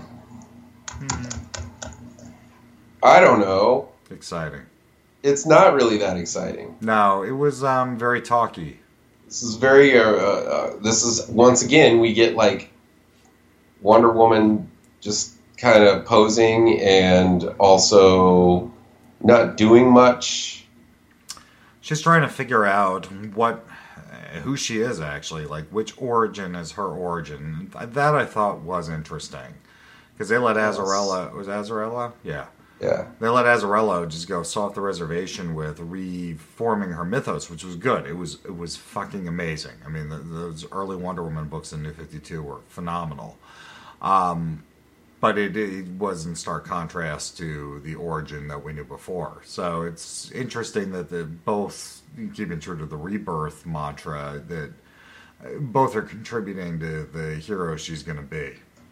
I don't know. Exciting. It's not really that exciting. No, it was um, very talky. This is very, uh, uh, this is, once again, we get like Wonder Woman just kind of posing and also not doing much. She's trying to figure out what, uh, who she is actually, like which origin is her origin. That I thought was interesting, because they let Yes. Azarella, was Azarella? Yeah. Yeah. They let Azarello just go off the reservation with reforming her mythos, which was good. It was it was fucking amazing. I mean, the, those early Wonder Woman books in New fifty-two were phenomenal. Um, but it, it was in stark contrast to the origin that we knew before. So it's interesting that the both, keeping true to the rebirth mantra, that both are contributing to the hero she's going to be.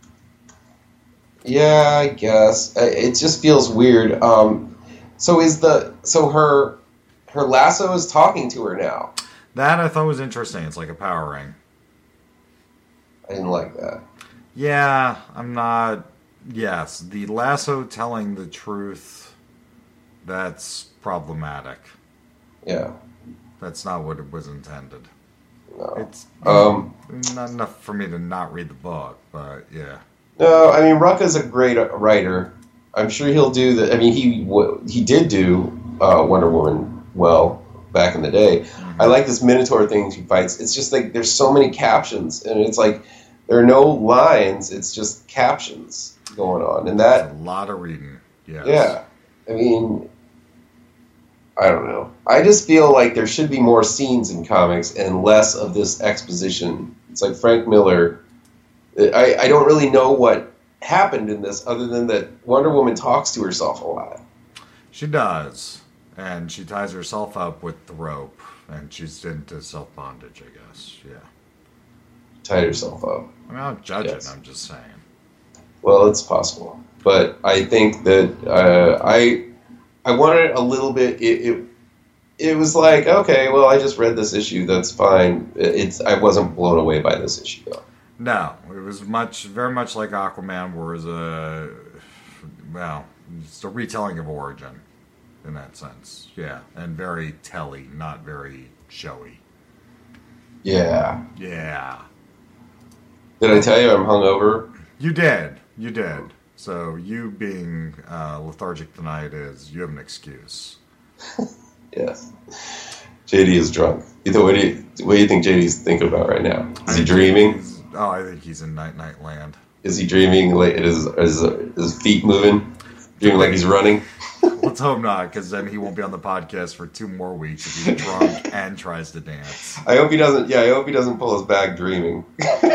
Yeah, I guess. I- It just feels weird. Um, so is the, so her, her lasso is talking to her now. That I thought was interesting. It's like a power ring. I didn't like that. Yeah, I'm not... Yes, the lasso telling the truth, that's problematic. Yeah. That's not what it was intended. No. It's Um, not enough for me to not read the book, but yeah. No, I mean, Rucka's a great writer. I'm sure he'll do the, I mean, he w- he did do uh, Wonder Woman well back in the day. Mm-hmm. I like this Minotaur thing she fights. It's just like, there's so many captions, and it's like, there are no lines, it's just captions going on. And that, That's a lot of reading. Yes. yeah, I mean, I don't know. I just feel like there should be more scenes in comics and less of this exposition. It's like Frank Miller. I, I don't really know what happened in this other than that Wonder Woman talks to herself a lot. She does. And she ties herself up with the rope, and she's into self-bondage, I guess. Yeah. Tied herself up. I mean, I'm not judging, Yes. I'm just saying. Well, it's possible. But I think that uh, I I wanted a little bit... It, it it was like, okay, well, I just read this issue. That's fine. It's I wasn't blown away by this issue, though. No, it was much, very much like Aquaman, where it was a, well, it's a retelling of origin, in that sense. Yeah, and very telly, not very showy. Yeah. Yeah. Did I tell you I'm hungover? You did. You did. So you being uh, lethargic tonight is, you have an excuse. Yes. J D is drunk. Either what do you what do you think J D's thinking about right now? Is he dreaming? He's- oh, I think he's in Night Night Land. Is he dreaming? Like is is his feet moving? Dreaming like he's running? Well, Let's hope not, because then he won't be on the podcast for two more weeks if he's drunk and tries to dance. I hope he doesn't. Yeah, I hope he doesn't pull us back dreaming.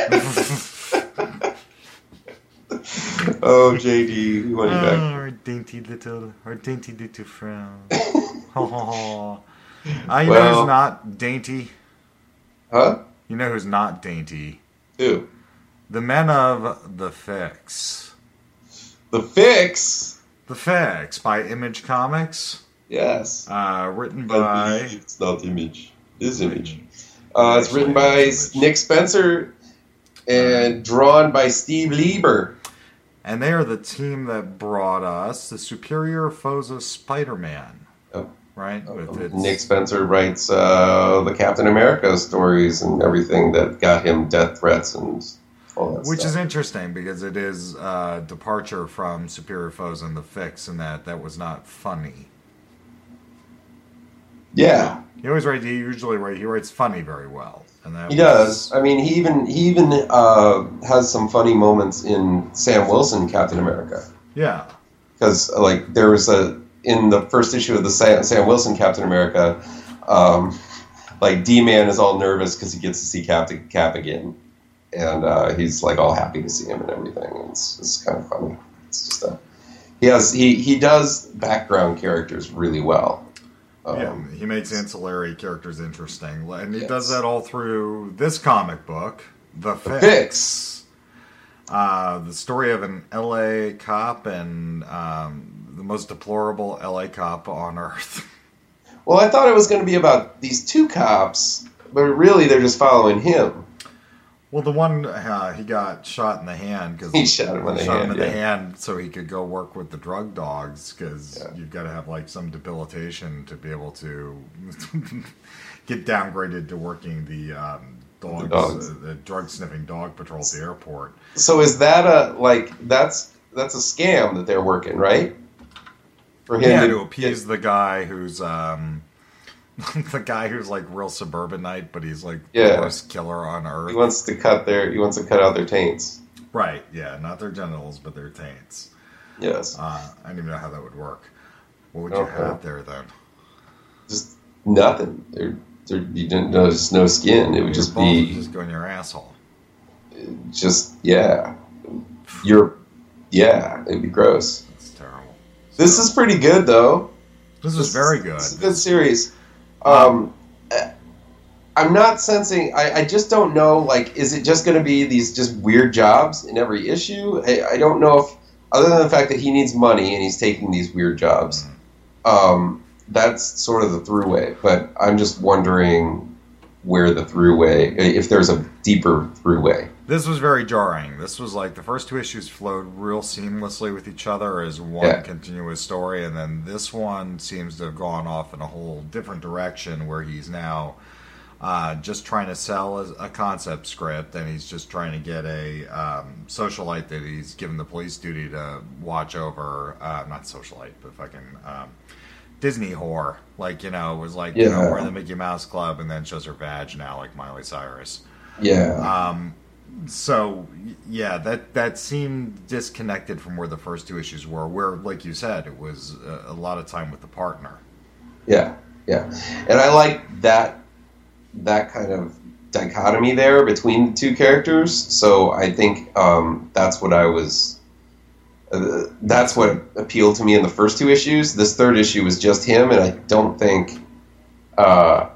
Oh, J D, we want you back. Oh, our dainty little, our dainty little friend. Oh, uh, you Well- know who's not dainty? Huh? You know who's not dainty? Who? The men of The Fix. The Fix. The Fix by Image Comics. Yes. Uh, written But by... it's not Image. It's Image. Uh, it's written by Nick Spencer and drawn by Steve Lieber. And they are the team that brought us the Superior Foes of Spider-Man. Oh. Right? With its... Nick Spencer writes uh, the Captain America stories and everything that got him death threats and all that Which stuff. is interesting because it is a departure from Superior Foes and The Fix in that that was not funny. Yeah, He always writes, he usually writes, he writes funny very well. And that he was, does. I mean, he even he even uh, has some funny moments in Sam Wilson Captain America. Yeah. Because like there was a in the first issue of the Sam, Sam Wilson Captain America, um, like D-Man is all nervous because he gets to see Captain Cap again, and uh, he's like all happy to see him and everything. It's it's kind of funny. It's just a, he has he he does background characters really well. Um, Yeah, he makes ancillary characters interesting. And he Yes. does that all through this comic book, The Fix. Fix. Uh, the story of an L A cop and um, the most deplorable L A cop on Earth. Well, I thought it was going to be about these two cops, but really they're just following him. Well, the one, uh, he got shot in the hand. Cause He shot him in the shot hand, him in the yeah. hand so he could go work with the drug dogs, because Yeah. you've got to have like some debilitation to be able to get downgraded to working the um, dogs, The dogs. Uh, the drug-sniffing dog patrol at the airport. So is that a like that's that's a scam that they're working, right? For him Yeah, to to appease the guy who's... Um, the guy who's like real suburbanite, but he's like Yeah. the worst killer on Earth. he wants to cut their he wants to cut out their taints. Right, yeah, not their genitals, but their taints. Yes, Uh, I don't even know how that would work. What would you Okay. have there then? just nothing. They're, they're, you didn't know just no skin. It would just Your balls would be just go in your asshole. just yeah. You're yeah. It'd be gross. That's terrible. This is pretty good though. This is very good. It's a good series. Um, I'm not sensing. I, I just don't know. Like, is it just going to be these just weird jobs in every issue? I, I don't know if, other than the fact that he needs money and he's taking these weird jobs, um, that's sort of the throughway. But I'm just wondering where the throughway, if there's a deeper throughway. This was very jarring. This was like the first two issues flowed real seamlessly with each other as one Yeah. continuous story, and then this one seems to have gone off in a whole different direction where he's now uh, just trying to sell a, a concept script, and he's just trying to get a um, socialite that he's given the police duty to watch over. Uh, not socialite, but fucking um, Disney whore. Like, you know, was like, you know, Yeah. we're in the Mickey Mouse Club, and then shows her vag now, like Miley Cyrus. Yeah. Um, so y- yeah, that that seemed disconnected from where the first two issues were. Where, like you said, it was a, a lot of time with the partner. Yeah, yeah, and I like that that kind of dichotomy there between the two characters. So I think um, that's what I was. Uh, that's what appealed to me in the first two issues. This third issue was just him, and I don't think. Uh,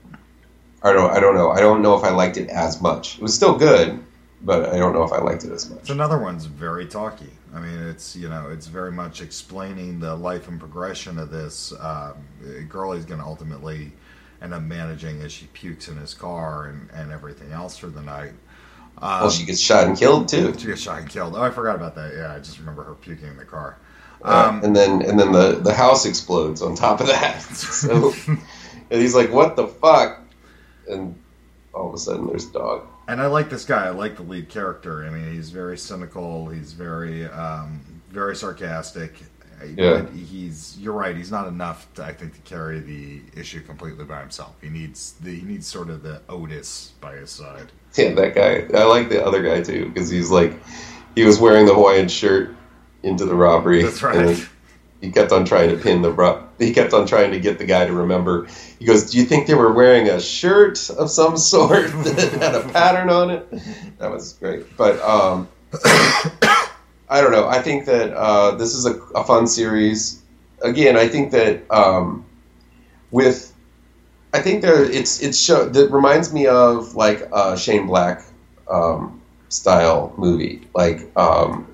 I don't. I don't know. I don't know if I liked it as much. It was still good, but I don't know if I liked it as much. So another one's very talky. I mean, it's, you know, it's very much explaining the life and progression of this um, girl he's going to ultimately end up managing as she pukes in his car and, and everything else for the night. Um, Well, she gets shot and killed too. she gets shot and killed. Oh, I forgot about that. Yeah, I just remember her puking in the car. Uh, Um, and then and then the, the house explodes on top of that. So, and he's like, "What the fuck?" And all of a sudden, there's a dog. And I like this guy. I like the lead character. I mean, he's very cynical. He's very, um, very sarcastic. Yeah. But he's. You're right. He's not enough, to, I think, to carry the issue completely by himself. He needs the. He needs sort of the Otis by his side. Yeah, that guy. I like the other guy too because he's like, he was wearing the Hawaiian shirt into the robbery. That's right. And He kept on trying to pin the bro. He kept on trying to get the guy to remember. He goes, "Do you think they were wearing a shirt of some sort that had a pattern on it?" That was great. But um, I don't know. I think that uh, this is a, a fun series. Again, I think that um, with, I think there it's it's show that reminds me of like a Shane Black um, style movie, like um,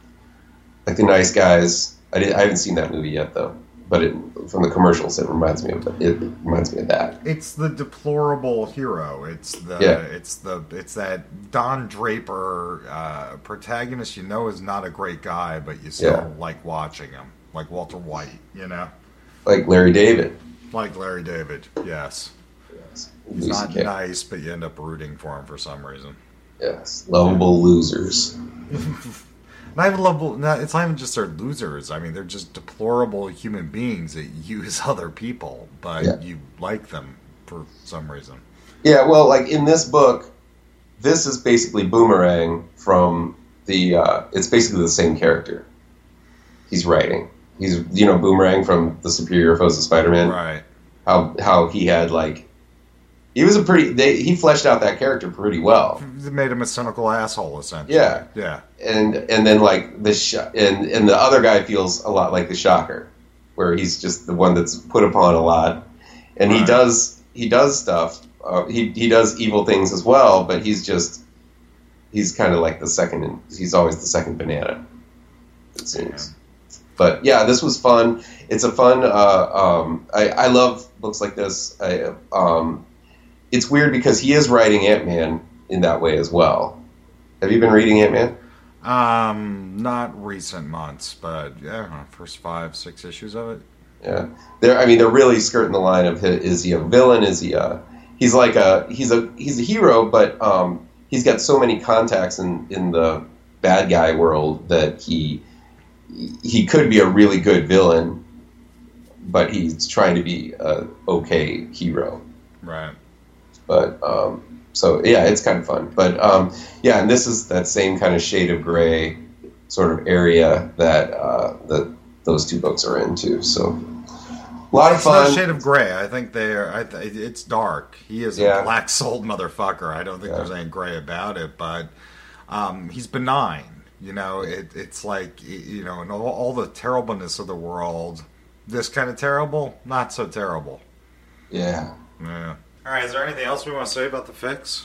like The Nice Guys. I, did, I haven't seen that movie yet, though. But it, from the commercials, it reminds me of it. It reminds me of that. It's the deplorable hero. It's the yeah. it's the it's that Don Draper uh, protagonist. You know, is not a great guy, but you still yeah. like watching him, like Walter White. You know, like Larry David. Like Larry David. Yes. Yes. He's not nice, but you end up rooting for him for some reason. Yes, lovable losers. Not even lovable. Not, it's not even just they're losers. I mean, they're just deplorable human beings that use other people, but yeah. you like them for some reason. Yeah, well, like in this book, this is basically Boomerang from the. Uh, it's basically the same character. He's writing. He's you know Boomerang from the Superior Foes of Spider-Man. Right. How how he had like. He was a pretty. They, he fleshed out that character pretty well. It made him a cynical asshole, essentially. Yeah, yeah. And and then like the sh- and and the other guy feels a lot like the Shocker, where he's just the one that's put upon a lot, and right. he does he does stuff. Uh, he he does evil things as well, but he's just he's kind of like the second. In, he's always the second banana. It seems. Yeah. But yeah, this was fun. It's a fun. Uh, um, I I love books like this. I um. It's weird because he is writing Ant-Man in that way as well. Have you been reading Ant-Man? Um, not recent months, but yeah, first five, six issues of it. Yeah, they're. I mean, they're really skirting the line of is he a villain? Is he a? He's like a. He's a. He's a hero, but um, he's got so many contacts in, in the bad guy world that he he could be a really good villain, but he's trying to be a okay hero. Right. But, um, so, yeah, it's kind of fun. But, um, yeah, and this is that same kind of shade of gray sort of area that uh, that those two books are into. So, a lot it's of fun. It's not shade of gray. I think they are, I th- it's dark. He is yeah. a black-souled motherfucker. I don't think yeah. there's anything gray about it, but um, he's benign. You know, it, it's like, you know, and all, all the terribleness of the world, this kind of terrible, not so terrible. Yeah. Yeah. All right, is there anything else we want to say about the fix?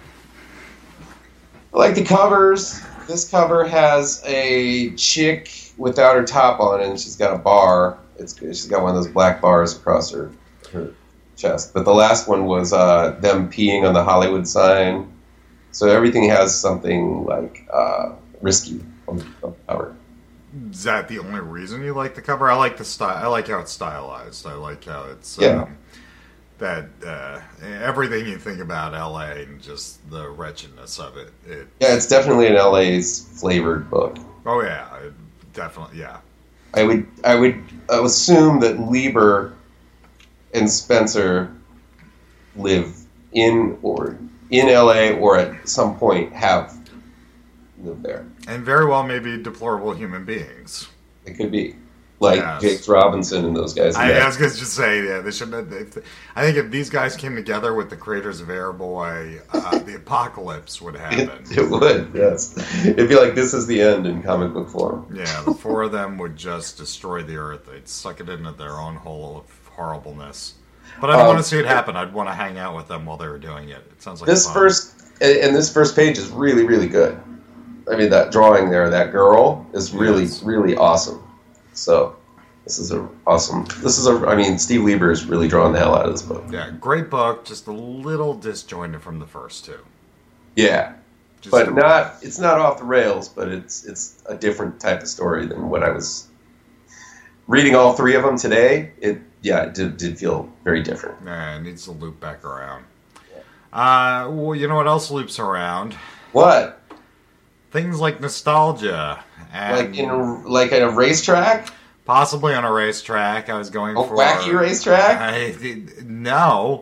I like the covers. This cover has a chick without her top on, and she's got a bar. It's she's got one of those black bars across her her chest. But the last one was uh, them peeing on the Hollywood sign. So everything has something like uh, risky on the, on the cover. Is that the only reason you like the cover? I like the style. I like how it's stylized. I like how it's. Yeah. Um, That uh, everything you think about L A and just the wretchedness of it. it. Yeah, it's definitely an L A's flavored book. Oh yeah, it, definitely. Yeah. I would I would assume that Lieber and Spencer live in or in L A or at some point have lived there, and very well maybe deplorable human beings. It could be. Like yes. Jakes Robinson and those guys. I, I was going to just say, yeah, they should. If, I think if these guys came together with the creators of Airboy, uh, the apocalypse would happen. It, it would, yes. It'd be like this is the end in comic book form. Yeah, the four of them would just destroy the earth. They'd suck it into their own hole of horribleness. But I don't um, want to see it happen. I'd want to hang out with them while they were doing it. It sounds like this fun. first and this first page is really, really good. I mean, that drawing there, that girl is really, yes. really awesome. So, this is a awesome. This is a. I mean, Steve Lieber is really drawing the hell out of this book. Yeah, great book. Just a little disjointed from the first two. Yeah, just but a, not. It's not off the rails, but it's it's a different type of story than what I was reading. All three of them today. It yeah, it did, did feel very different. Yeah, it needs to loop back around. Yeah. Uh, well, you know what else loops around? What? Things like nostalgia. And like in a, like at a racetrack? Possibly on a racetrack. I was going a for... A wacky racetrack? I, no.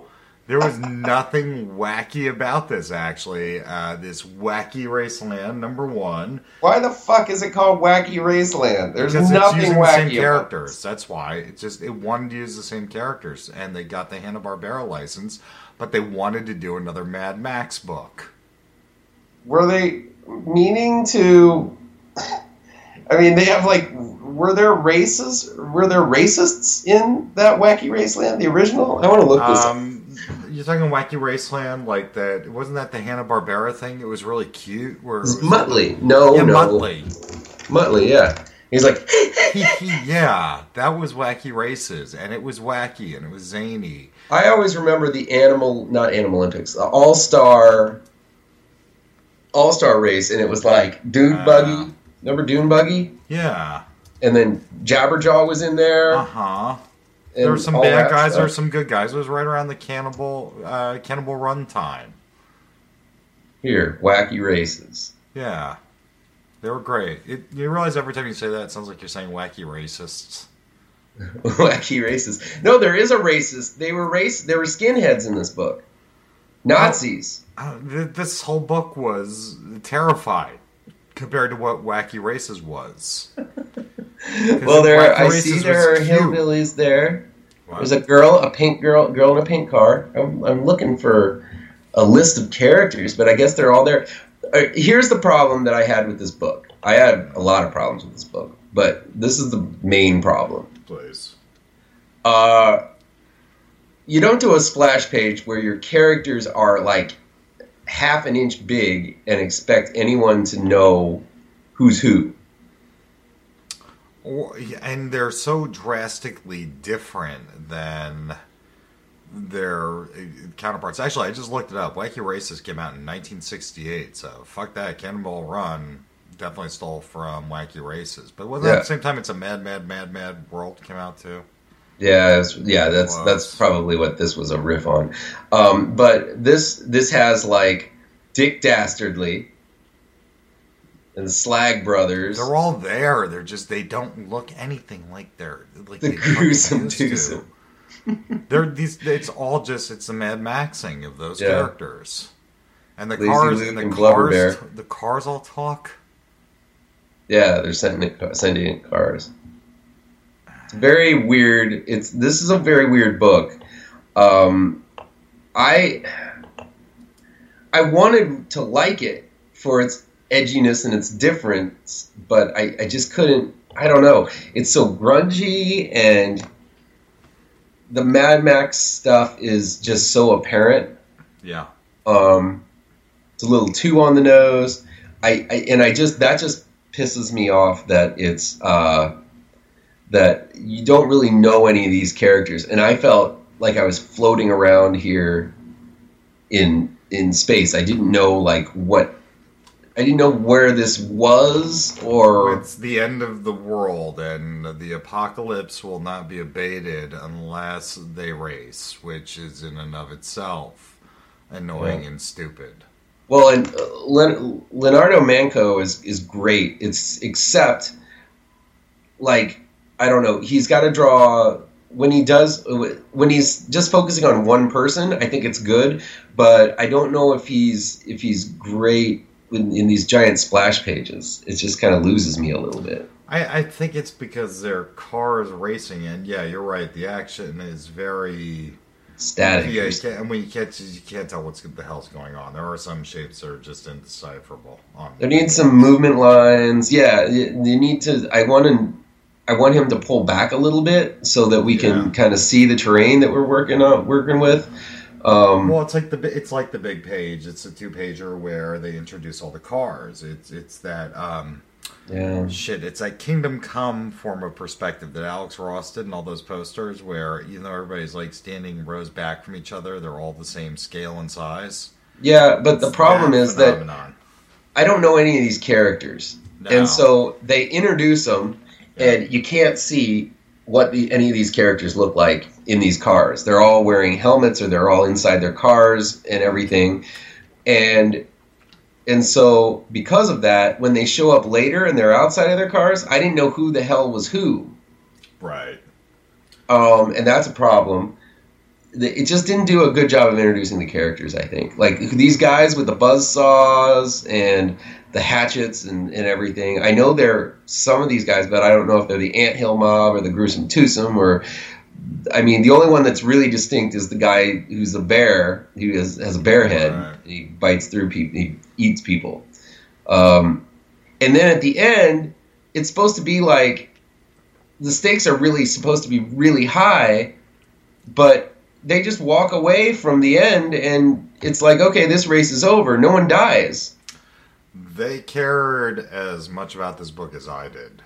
There was nothing wacky about this, actually. Uh, this Wacky Raceland, number one. Why the fuck is it called Wacky Raceland? There's because nothing it's using wacky the same about characters. this. That's why. It just it wanted to use the same characters, and they got the Hanna-Barbera license, but they wanted to do another Mad Max book. Were they meaning to... I mean, they have, like... Were there races? Were there racists in that Wacky Raceland, the original? I want to look this um, up. You're talking Wacky Raceland, like that? Wasn't that the Hanna-Barbera thing? It was really cute. Where it was Muttley. No, yeah, no. Muttley. Muttley, yeah. He's like... he, he, yeah, that was Wacky Races, and it was wacky, and it was zany. I always remember the Animal... Not Animal Olympics. The All-Star... All-Star race, and it was like Dune Uh, Buggy. Remember Dune Buggy? Yeah. And then Jabberjaw was in there. Uh-huh. and There were some all bad that guys, there were stuff. some good guys. It was right around the Cannibal uh, Cannibal Run time. Here, Wacky Races. Yeah. They were great. It, you realize every time you say that, it sounds like you're saying wacky racists. Wacky Races. No, there is a racist. They were race. There were skinheads in this book. Nazis. Uh, th- this whole book was terrified compared to what Wacky Races was. Well, there. Wacky I Races see was there are cute. hillbillies there. What? There's a girl, a pink girl, girl in a pink car. I'm, I'm looking for a list of characters, but I guess they're all there. Uh, here's the problem that I had with this book. I had a lot of problems with this book, but this is the main problem. Please. Uh, you don't do a splash page where your characters are like half an inch big and expect anyone to know who's who. Or, and they're so drastically different than their counterparts. Actually, I just looked it up. Wacky Races came out in nineteen sixty-eight, so fuck that. Cannonball Run definitely stole from Wacky Races. But wasn't that Yeah. at the same time it's a Mad, Mad, Mad, Mad World came out too? Yeah, it's, yeah, that's Was. that's probably what this was a riff on. Um, but this this has like Dick Dastardly and the Slag Brothers. They're all there. They're just they don't look anything like they're like The they fucking gruesome used to. twosome. They're these. It's all just it's the Mad Maxing of those Yeah. characters, and the Lazy cars Luke and the and Blubber cars. Bear. The cars all talk. Yeah, they're sentient, sentient cars. It's very weird. It's this is a very weird book. Um, I I wanted to like it for its edginess and its difference, but I, I just couldn't. I don't know. It's so grungy, and the Mad Max stuff is just so apparent. Yeah. Um, it's a little too on the nose. I, I and I just that just pisses me off that it's uh, that you don't really know any of these characters, and I felt like I was floating around here in in space. I didn't know like what I didn't know where this was, or It's the end of the world, and the apocalypse will not be abated unless they race, which is in and of itself annoying Yeah. and stupid. well, and uh, Len, Leonardo Manco is is great. It's except like I don't know. He's got to draw when he does when he's just focusing on one person. I think it's good, but I don't know if he's if he's great in, in these giant splash pages. It just kind of loses me a little bit. I, I think it's because their car is racing, and yeah, you're right. The action is very Static. Yeah, you can't, and when you catch, you can't tell what's the hell's going on. There are some shapes that are just indecipherable. On There needs some movement lines. Yeah, you, you need to. I want to. I want him to pull back a little bit so that we can Yeah. kind of see the terrain that we're working on, working with. Um, Well, it's like the bi- it's like the big page. It's a two pager where they introduce all the cars. It's it's that um, yeah. shit. It's that Kingdom Come form of perspective that Alex Ross did in all those posters, where even though everybody's like standing rows back from each other, they're all the same scale and size. Yeah, but the It's problem is that phenomenon. I don't know any of these characters, No. and so they introduce them, and you can't see what the, any of these characters look like in these cars. They're all wearing helmets, or they're all inside their cars and everything, and and so because of that, when they show up later and they're outside of their cars, I didn't know who the hell was who, Right. um, and that's a problem. it just didn't do a good job of introducing the characters, I think. Like, these guys with the buzzsaws and the hatchets and, and everything. I know they're some of these guys, but I don't know if they're the Anthill Mob or the Gruesome Twosome or... I mean, the only one that's really distinct is the guy who's a bear, who has, has a bear head. Right. He bites through people, he eats people. Um, and then at the end, it's supposed to be like, the stakes are really supposed to be really high, but they just walk away from the end, and it's like, okay, this race is over. No one dies. They cared as much about this book as I did.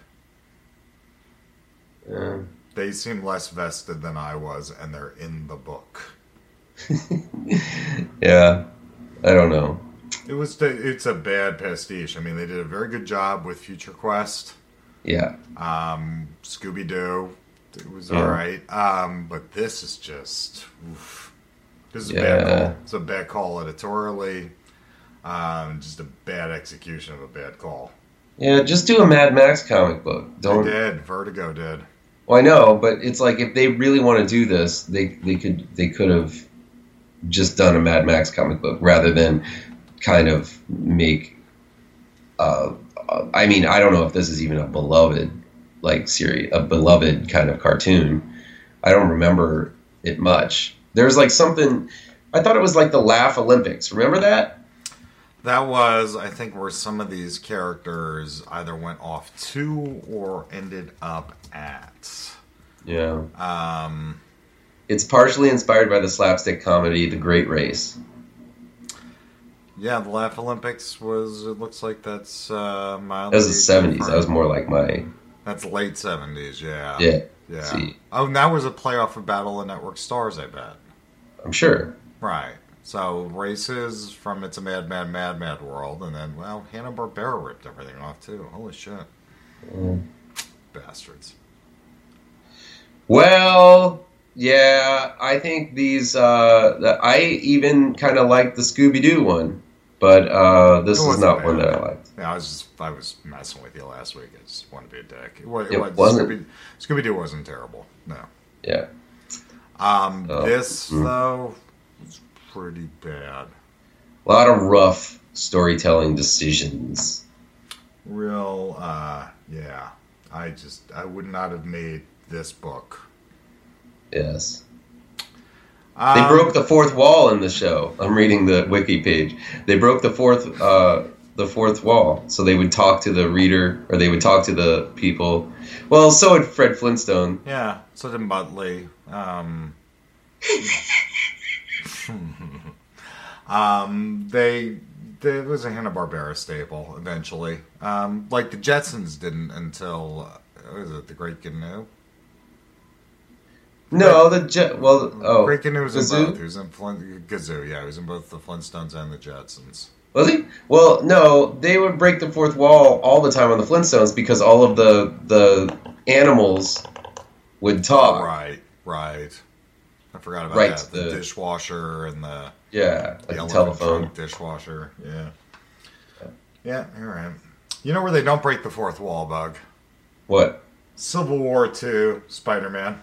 Yeah. They seem less vested than I was, and they're in the book. Yeah, I don't know. It was it's a bad pastiche. I mean, they did a very good job with Future Quest. Yeah. Um, Scooby Doo, it was Yeah. all right. Um, but this is just oof. This is a Yeah. bad call. It's a bad call editorially. Um, just a bad execution of a bad call. Yeah, just do a Mad Max comic book. They Don't. did. Vertigo did. Well, I know, but it's like if they really want to do this, they they could they could have just done a Mad Max comic book rather than kind of make. Uh, uh, I mean, I don't know if this is even a beloved like series, a beloved kind of cartoon. I don't remember it much. There's like something. I thought it was like the Laugh Olympics. Remember that? That was, I think, where some of these characters either went off to or ended up at. Yeah. Um, It's partially inspired by the slapstick comedy The Great Race. yeah, the Laugh Olympics was, it looks like that's uh, That mildly was the seventies. different. That was more like my... That's late seventies, yeah. Yeah. Yeah. See. Oh, and that was a playoff of Battle of Network Stars, I bet. I'm sure. Right. So, races from It's a Mad, Mad, Mad, Mad World, and then, well, Hanna-Barbera ripped everything off, too. Holy shit. Mm. Bastards. Well, yeah, I think these... Uh, the, I even kind of liked the Scooby-Doo one, but uh, this It is wasn't not bad. one that I liked. Yeah, I was just, I was messing with you last week. I just wanted to be a dick. It, wa- It wa- wasn't? Scooby, Scooby-Doo wasn't terrible. No. Yeah. Um, Oh. this, Mm. though, was pretty bad. A lot of rough storytelling decisions. Real, uh, yeah. I just, I would not have made this book. Yes. Um, They broke the fourth wall in the show. I'm reading the wiki page. They broke the fourth uh, the fourth wall, so they would talk to the reader, or they would talk to the people. Well, so did Fred Flintstone. Yeah, so did Muttley. Um, um, they, they, it was a Hanna-Barbera staple, eventually. Um, like, the Jetsons didn't until, uh, what is it, The Great Gnu? No, the jet. Well, oh, Great Gnu was in Gazoo? both. He was in Flint, Gazoo, yeah, he was in both the Flintstones and the Jetsons. Was he? Well, no, they would break the fourth wall all the time on the Flintstones because all of the the animals would talk. Right, right. I forgot about Right, that. The, the- dishwasher and the, Yeah, like the the elephant telephone. trunk dishwasher. Yeah. Yeah, you're right. You know where they don't break the fourth wall, Bug? What? Civil War two, Spider-Man.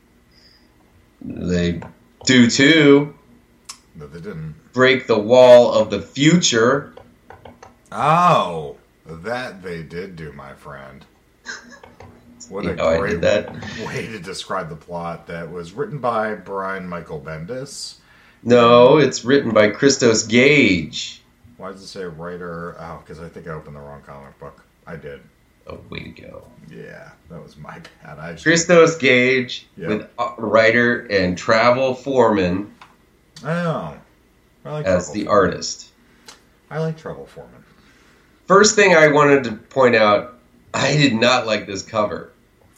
They do too. No, they didn't. Break the wall of the future. Oh, that they did do, my friend. What You a know I great did that. way to describe the plot. That was written by Brian Michael Bendis. No, it's written by Christos Gage. Why does it say writer? Oh, because I think I opened the wrong comic book. I did. Oh, way to go. Yeah, that was my bad. I just, Christos Gage Yeah. with uh, writer and Travel Foreman oh, I like as Trouble the Foreman. artist. I like Trouble Foreman. First thing I wanted to point out, I did not like this cover.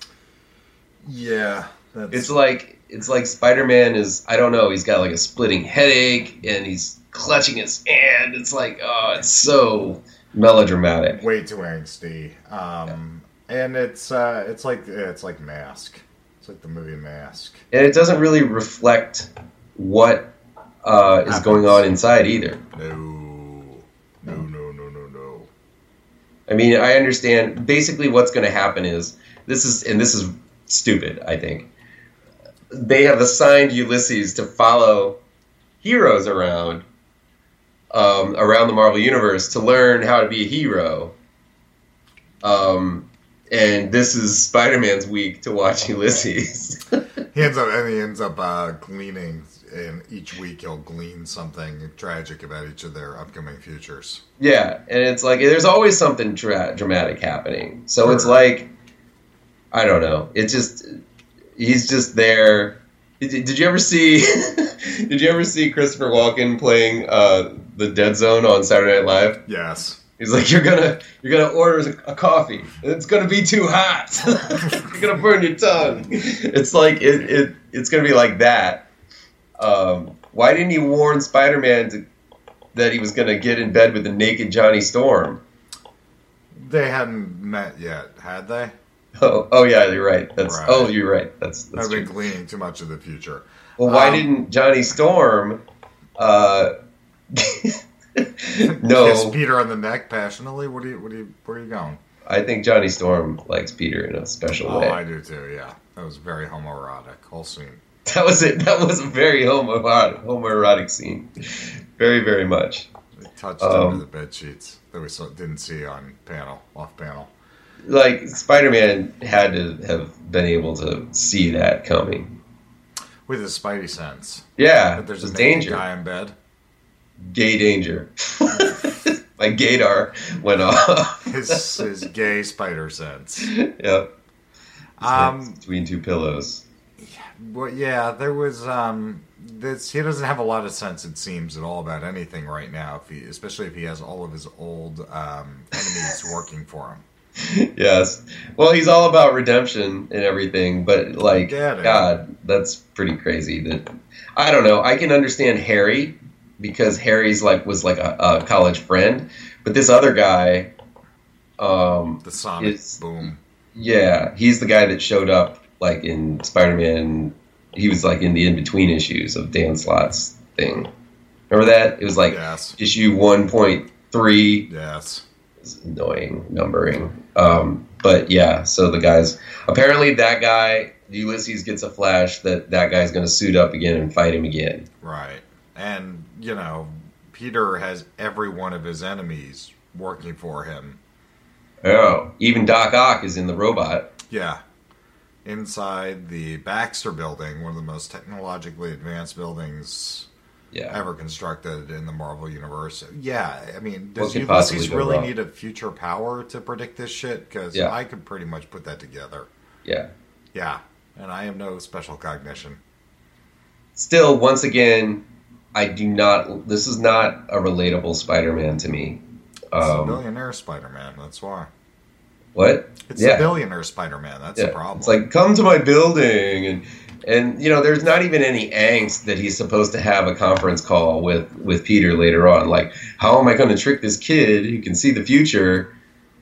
Yeah, that's It's like it's like Spider-Man is, I don't know, he's got like a splitting headache and he's clutching his hand. It's like, oh, it's so melodramatic. way too angsty. Um, and it's uh, it's like it's like Mask. It's like the movie Mask. And it doesn't really reflect what uh, is going on inside either. No, no, no, no, no, no. I mean, I understand. Basically, what's going to happen is this is, and this is stupid, I think. they have assigned Ulysses to follow heroes around um, around the Marvel Universe to learn how to be a hero. Um, and this is Spider-Man's week to watch Ulysses. He ends up, and he ends up uh, gleaning, and each week he'll glean something tragic about each of their upcoming futures. Yeah, and it's like there's always something dra- dramatic happening. So Sure. it's like, I don't know. It's just he's just there. Did, did you ever see? Did you ever see Christopher Walken playing uh, the Dead Zone on Saturday Night Live? Yes. He's like, you're gonna you're gonna order a coffee. It's gonna be too hot. You're gonna burn your tongue. It's like it, it it's gonna be like that. Um, why didn't he warn Spider-Man to, that he was gonna get in bed with the naked Johnny Storm? They hadn't met yet, had they? Oh, oh yeah, you're right. That's Right. oh, you're right. That's that's I've true. been gleaning too much of the future. Well, why Um, didn't Johnny Storm? Uh, no, Kiss Peter on the neck passionately. What do you? What do you? Where are you going? I think Johnny Storm likes Peter in a special Oh, way. I do too. Yeah, that was very homoerotic. Whole scene. That was it. That was a very homoerotic, homoerotic scene. Very, very much. It touched Um, under the bed sheets that we saw, didn't see on panel, off panel. Like Spider-Man had to have been able to see that coming. With his spidey sense. Yeah, But there's a there's naked danger. guy in bed. Gay danger. My gaydar went off. His his gay spider sense. Yep. Um, Between two pillows. well, yeah, there was um, this. He doesn't have a lot of sense, it seems, at all about anything right now. If he, especially if he has all of his old um, enemies working for him. Yes. Well, he's all about redemption and everything, but like, Get it. God, that's pretty crazy. That I don't know. I can understand Harry because Harry's like was like a, a college friend, but this other guy, um, The sonic It's- boom. yeah, he's the guy that showed up like in Spider-Man. He was like in the in-between issues of Dan Slott's thing. Remember that? It was like Yes. issue one point three. Yes. Annoying numbering. Um, but yeah, so the guys, apparently that guy, Ulysses gets a flash that that guy's going to suit up again and fight him again. Right. And, you know, Peter has every one of his enemies working for him. Oh, even Doc Ock is in the robot. Yeah. Inside the Baxter building, one of the most technologically advanced buildings Yeah. ever constructed in the Marvel Universe. Yeah, I mean, What does could possibly Ulysses go really wrong? need a future power to predict this shit? Because Yeah. I could pretty much put that together. Yeah. Yeah, and I have no special cognition. Still, once again, I do not, this is not a relatable Spider-Man to me. It's a Um, billionaire Spider-Man, that's why. what? It's Yeah. a billionaire Spider-Man, that's Yeah. the problem. It's like, come to my building, and and you know, there's not even any angst that he's supposed to have a conference call with with Peter later on. Like, how am I going to trick this kid who can see the future?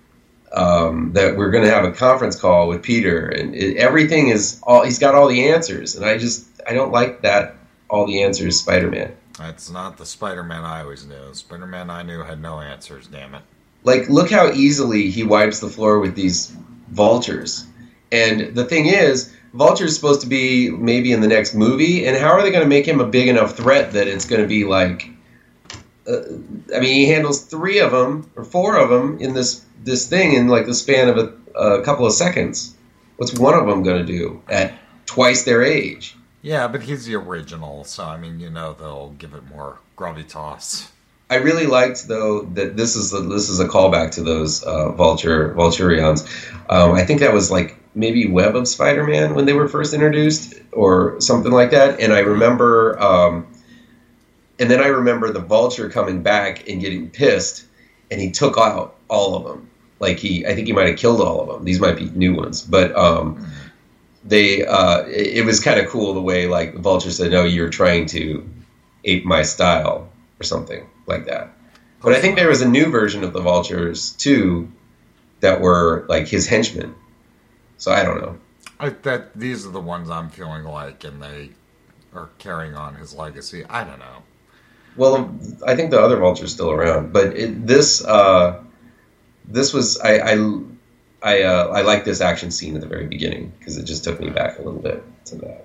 Um, that we're going to have a conference call with Peter, and it, everything is all he's got all the answers, and I just I don't like that all the answers Spider-Man. That's not the Spider-Man I always knew. Spider-Man I knew had no answers, damn it. Like, look how easily he wipes the floor with these vultures. And the thing is, Vulture's supposed to be maybe in the next movie, and how are they going to make him a big enough threat that it's going to be like... Uh, I mean, he handles three of them, or four of them, in this, this thing in, like, the span of a, a couple of seconds. What's one of them going to do at twice their age? Yeah, but he's the original, so, I mean, you know, they'll give it more gravitas. I really liked, though, that this is a, this is a callback to those uh, Vulture Vulturions. Um, I think that was like maybe Web of Spider-Man when they were first introduced, or something like that. And I remember, um, and then I remember the Vulture coming back and getting pissed, and he took out all of them. Like he, I think he might have killed all of them. These might be new ones, but um, they. Uh, it, it was kind of cool the way like Vulture said, "No, you're trying to ape my style," or something like that. But I think there was a new version of the Vultures too that were like his henchmen. So I don't know. I, that these are the ones I'm feeling like, and they are carrying on his legacy. I don't know. Well, I think the other Vulture's still around, but it, this uh, this was I I I, uh, I like this action scene at the very beginning because it just took me back a little bit to that.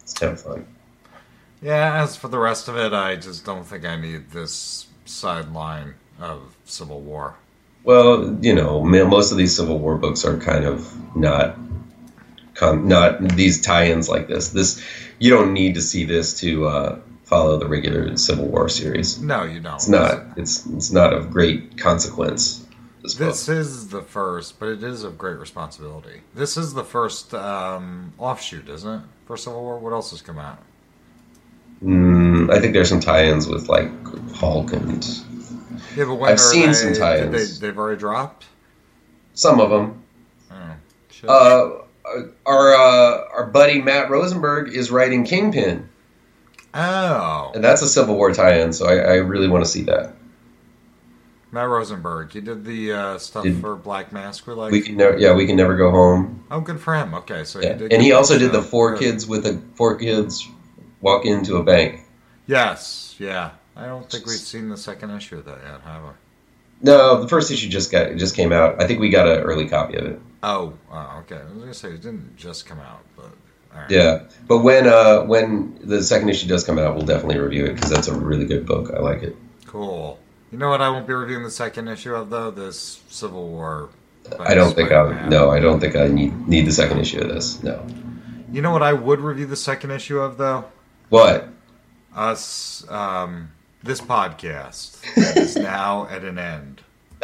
It's kind of fun. Yeah, as for the rest of it, I just don't think I need this sideline of Civil War. Well, you know, most of these Civil War books are kind of not, not these tie-ins like this. This you don't need to see this to uh, follow the regular Civil War series. No, you don't. It's not. It's it's not of great consequence. This, this is the first, but it is of great responsibility. This is the first um, offshoot, isn't it? For Civil War. What else has come out? Mm, I think there's some tie-ins with like Hulk and. Yeah, but when I've seen they, some tie-ins. They, they've already dropped? Some of them. Oh, uh, our uh, our buddy Matt Rosenberg is writing Kingpin. Oh. And that's a Civil War tie-in, so I, I really want to see that. Matt Rosenberg. He did the uh, stuff did, for Black Mask. We like. We can never, yeah, we can never go home. Oh, good for him. Okay, so yeah. he did. And he also did show. the four Good. kids with the four kids walk into a bank. Yes. Yeah. I don't think we've seen the second issue of that yet, have we? No, the first issue just got just came out. I think we got an early copy of it. Oh, oh okay. I was gonna say it didn't just come out, but all right. Yeah. But when uh, when the second issue does come out, we'll definitely review it because that's a really good book. I like it. Cool. You know what? I won't be reviewing the second issue of though. This Civil War. I don't think I no. I don't think I need need the second issue of this. No. You know what? I would review the second issue of though. What? Us. Um, This podcast is now at an end.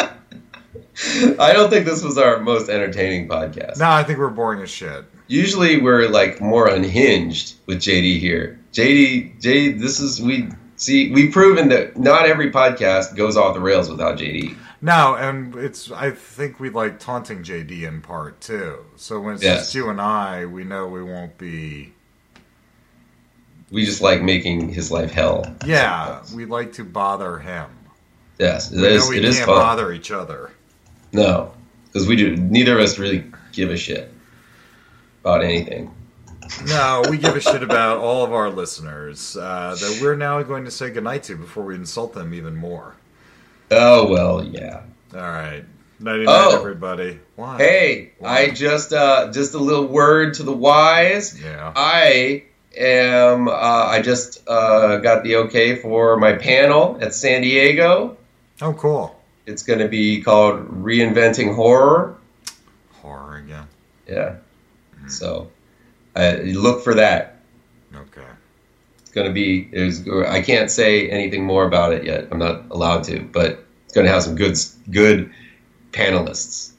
I don't think this was our most entertaining podcast. No, I think we're boring as shit. Usually we're like more unhinged with J D here. J D, J D, this is, we see, we've proven that not every podcast goes off the rails without J D. No, and it's, I think we like taunting J D in part too. So when it's Yes. just you and I, we know we won't be. We just like making his life hell. Yeah, we like to bother him. Yes, it we is. know we It can't is fun. bother each other. No, because we do. Neither of us really give a shit about anything. No, we give a shit about all of our listeners uh, that we're now going to say goodnight to before we insult them even more. Oh well, yeah. All right, nighty night, Oh. everybody. Why? Hey, Why? I just uh, just a little word to the wise. Yeah. I am. Uh, I just uh, got the okay for my panel at San Diego. Oh, cool. It's going to be called Reinventing Horror. Horror again. Yeah. So, uh, look for that. Okay. It's going to be. There's. I can't say anything more about it yet. I'm not allowed to, but it's going to have some good, good panelists.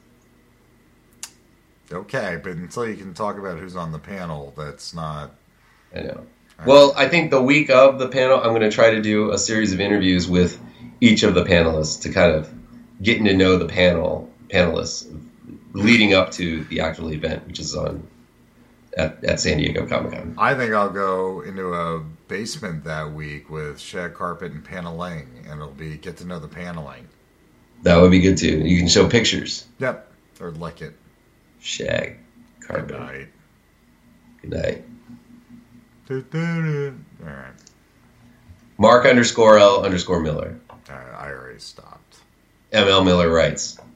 Okay, but until you can talk about who's on the panel, that's not. I know. Well, I think the week of the panel, I'm going to try to do a series of interviews with each of the panelists to kind of getting to know the panel panelists leading up to the actual event, which is on at, at San Diego Comic-Con. I think I'll go into a basement that week with shag carpet and paneling, and it'll be get to know the paneling. That would be good too. You can show pictures. Yep, or lick it. Shag carpet. Good night. Good night. All right. Mark underscore L underscore Miller. Uh, I already stopped. M L Miller writes.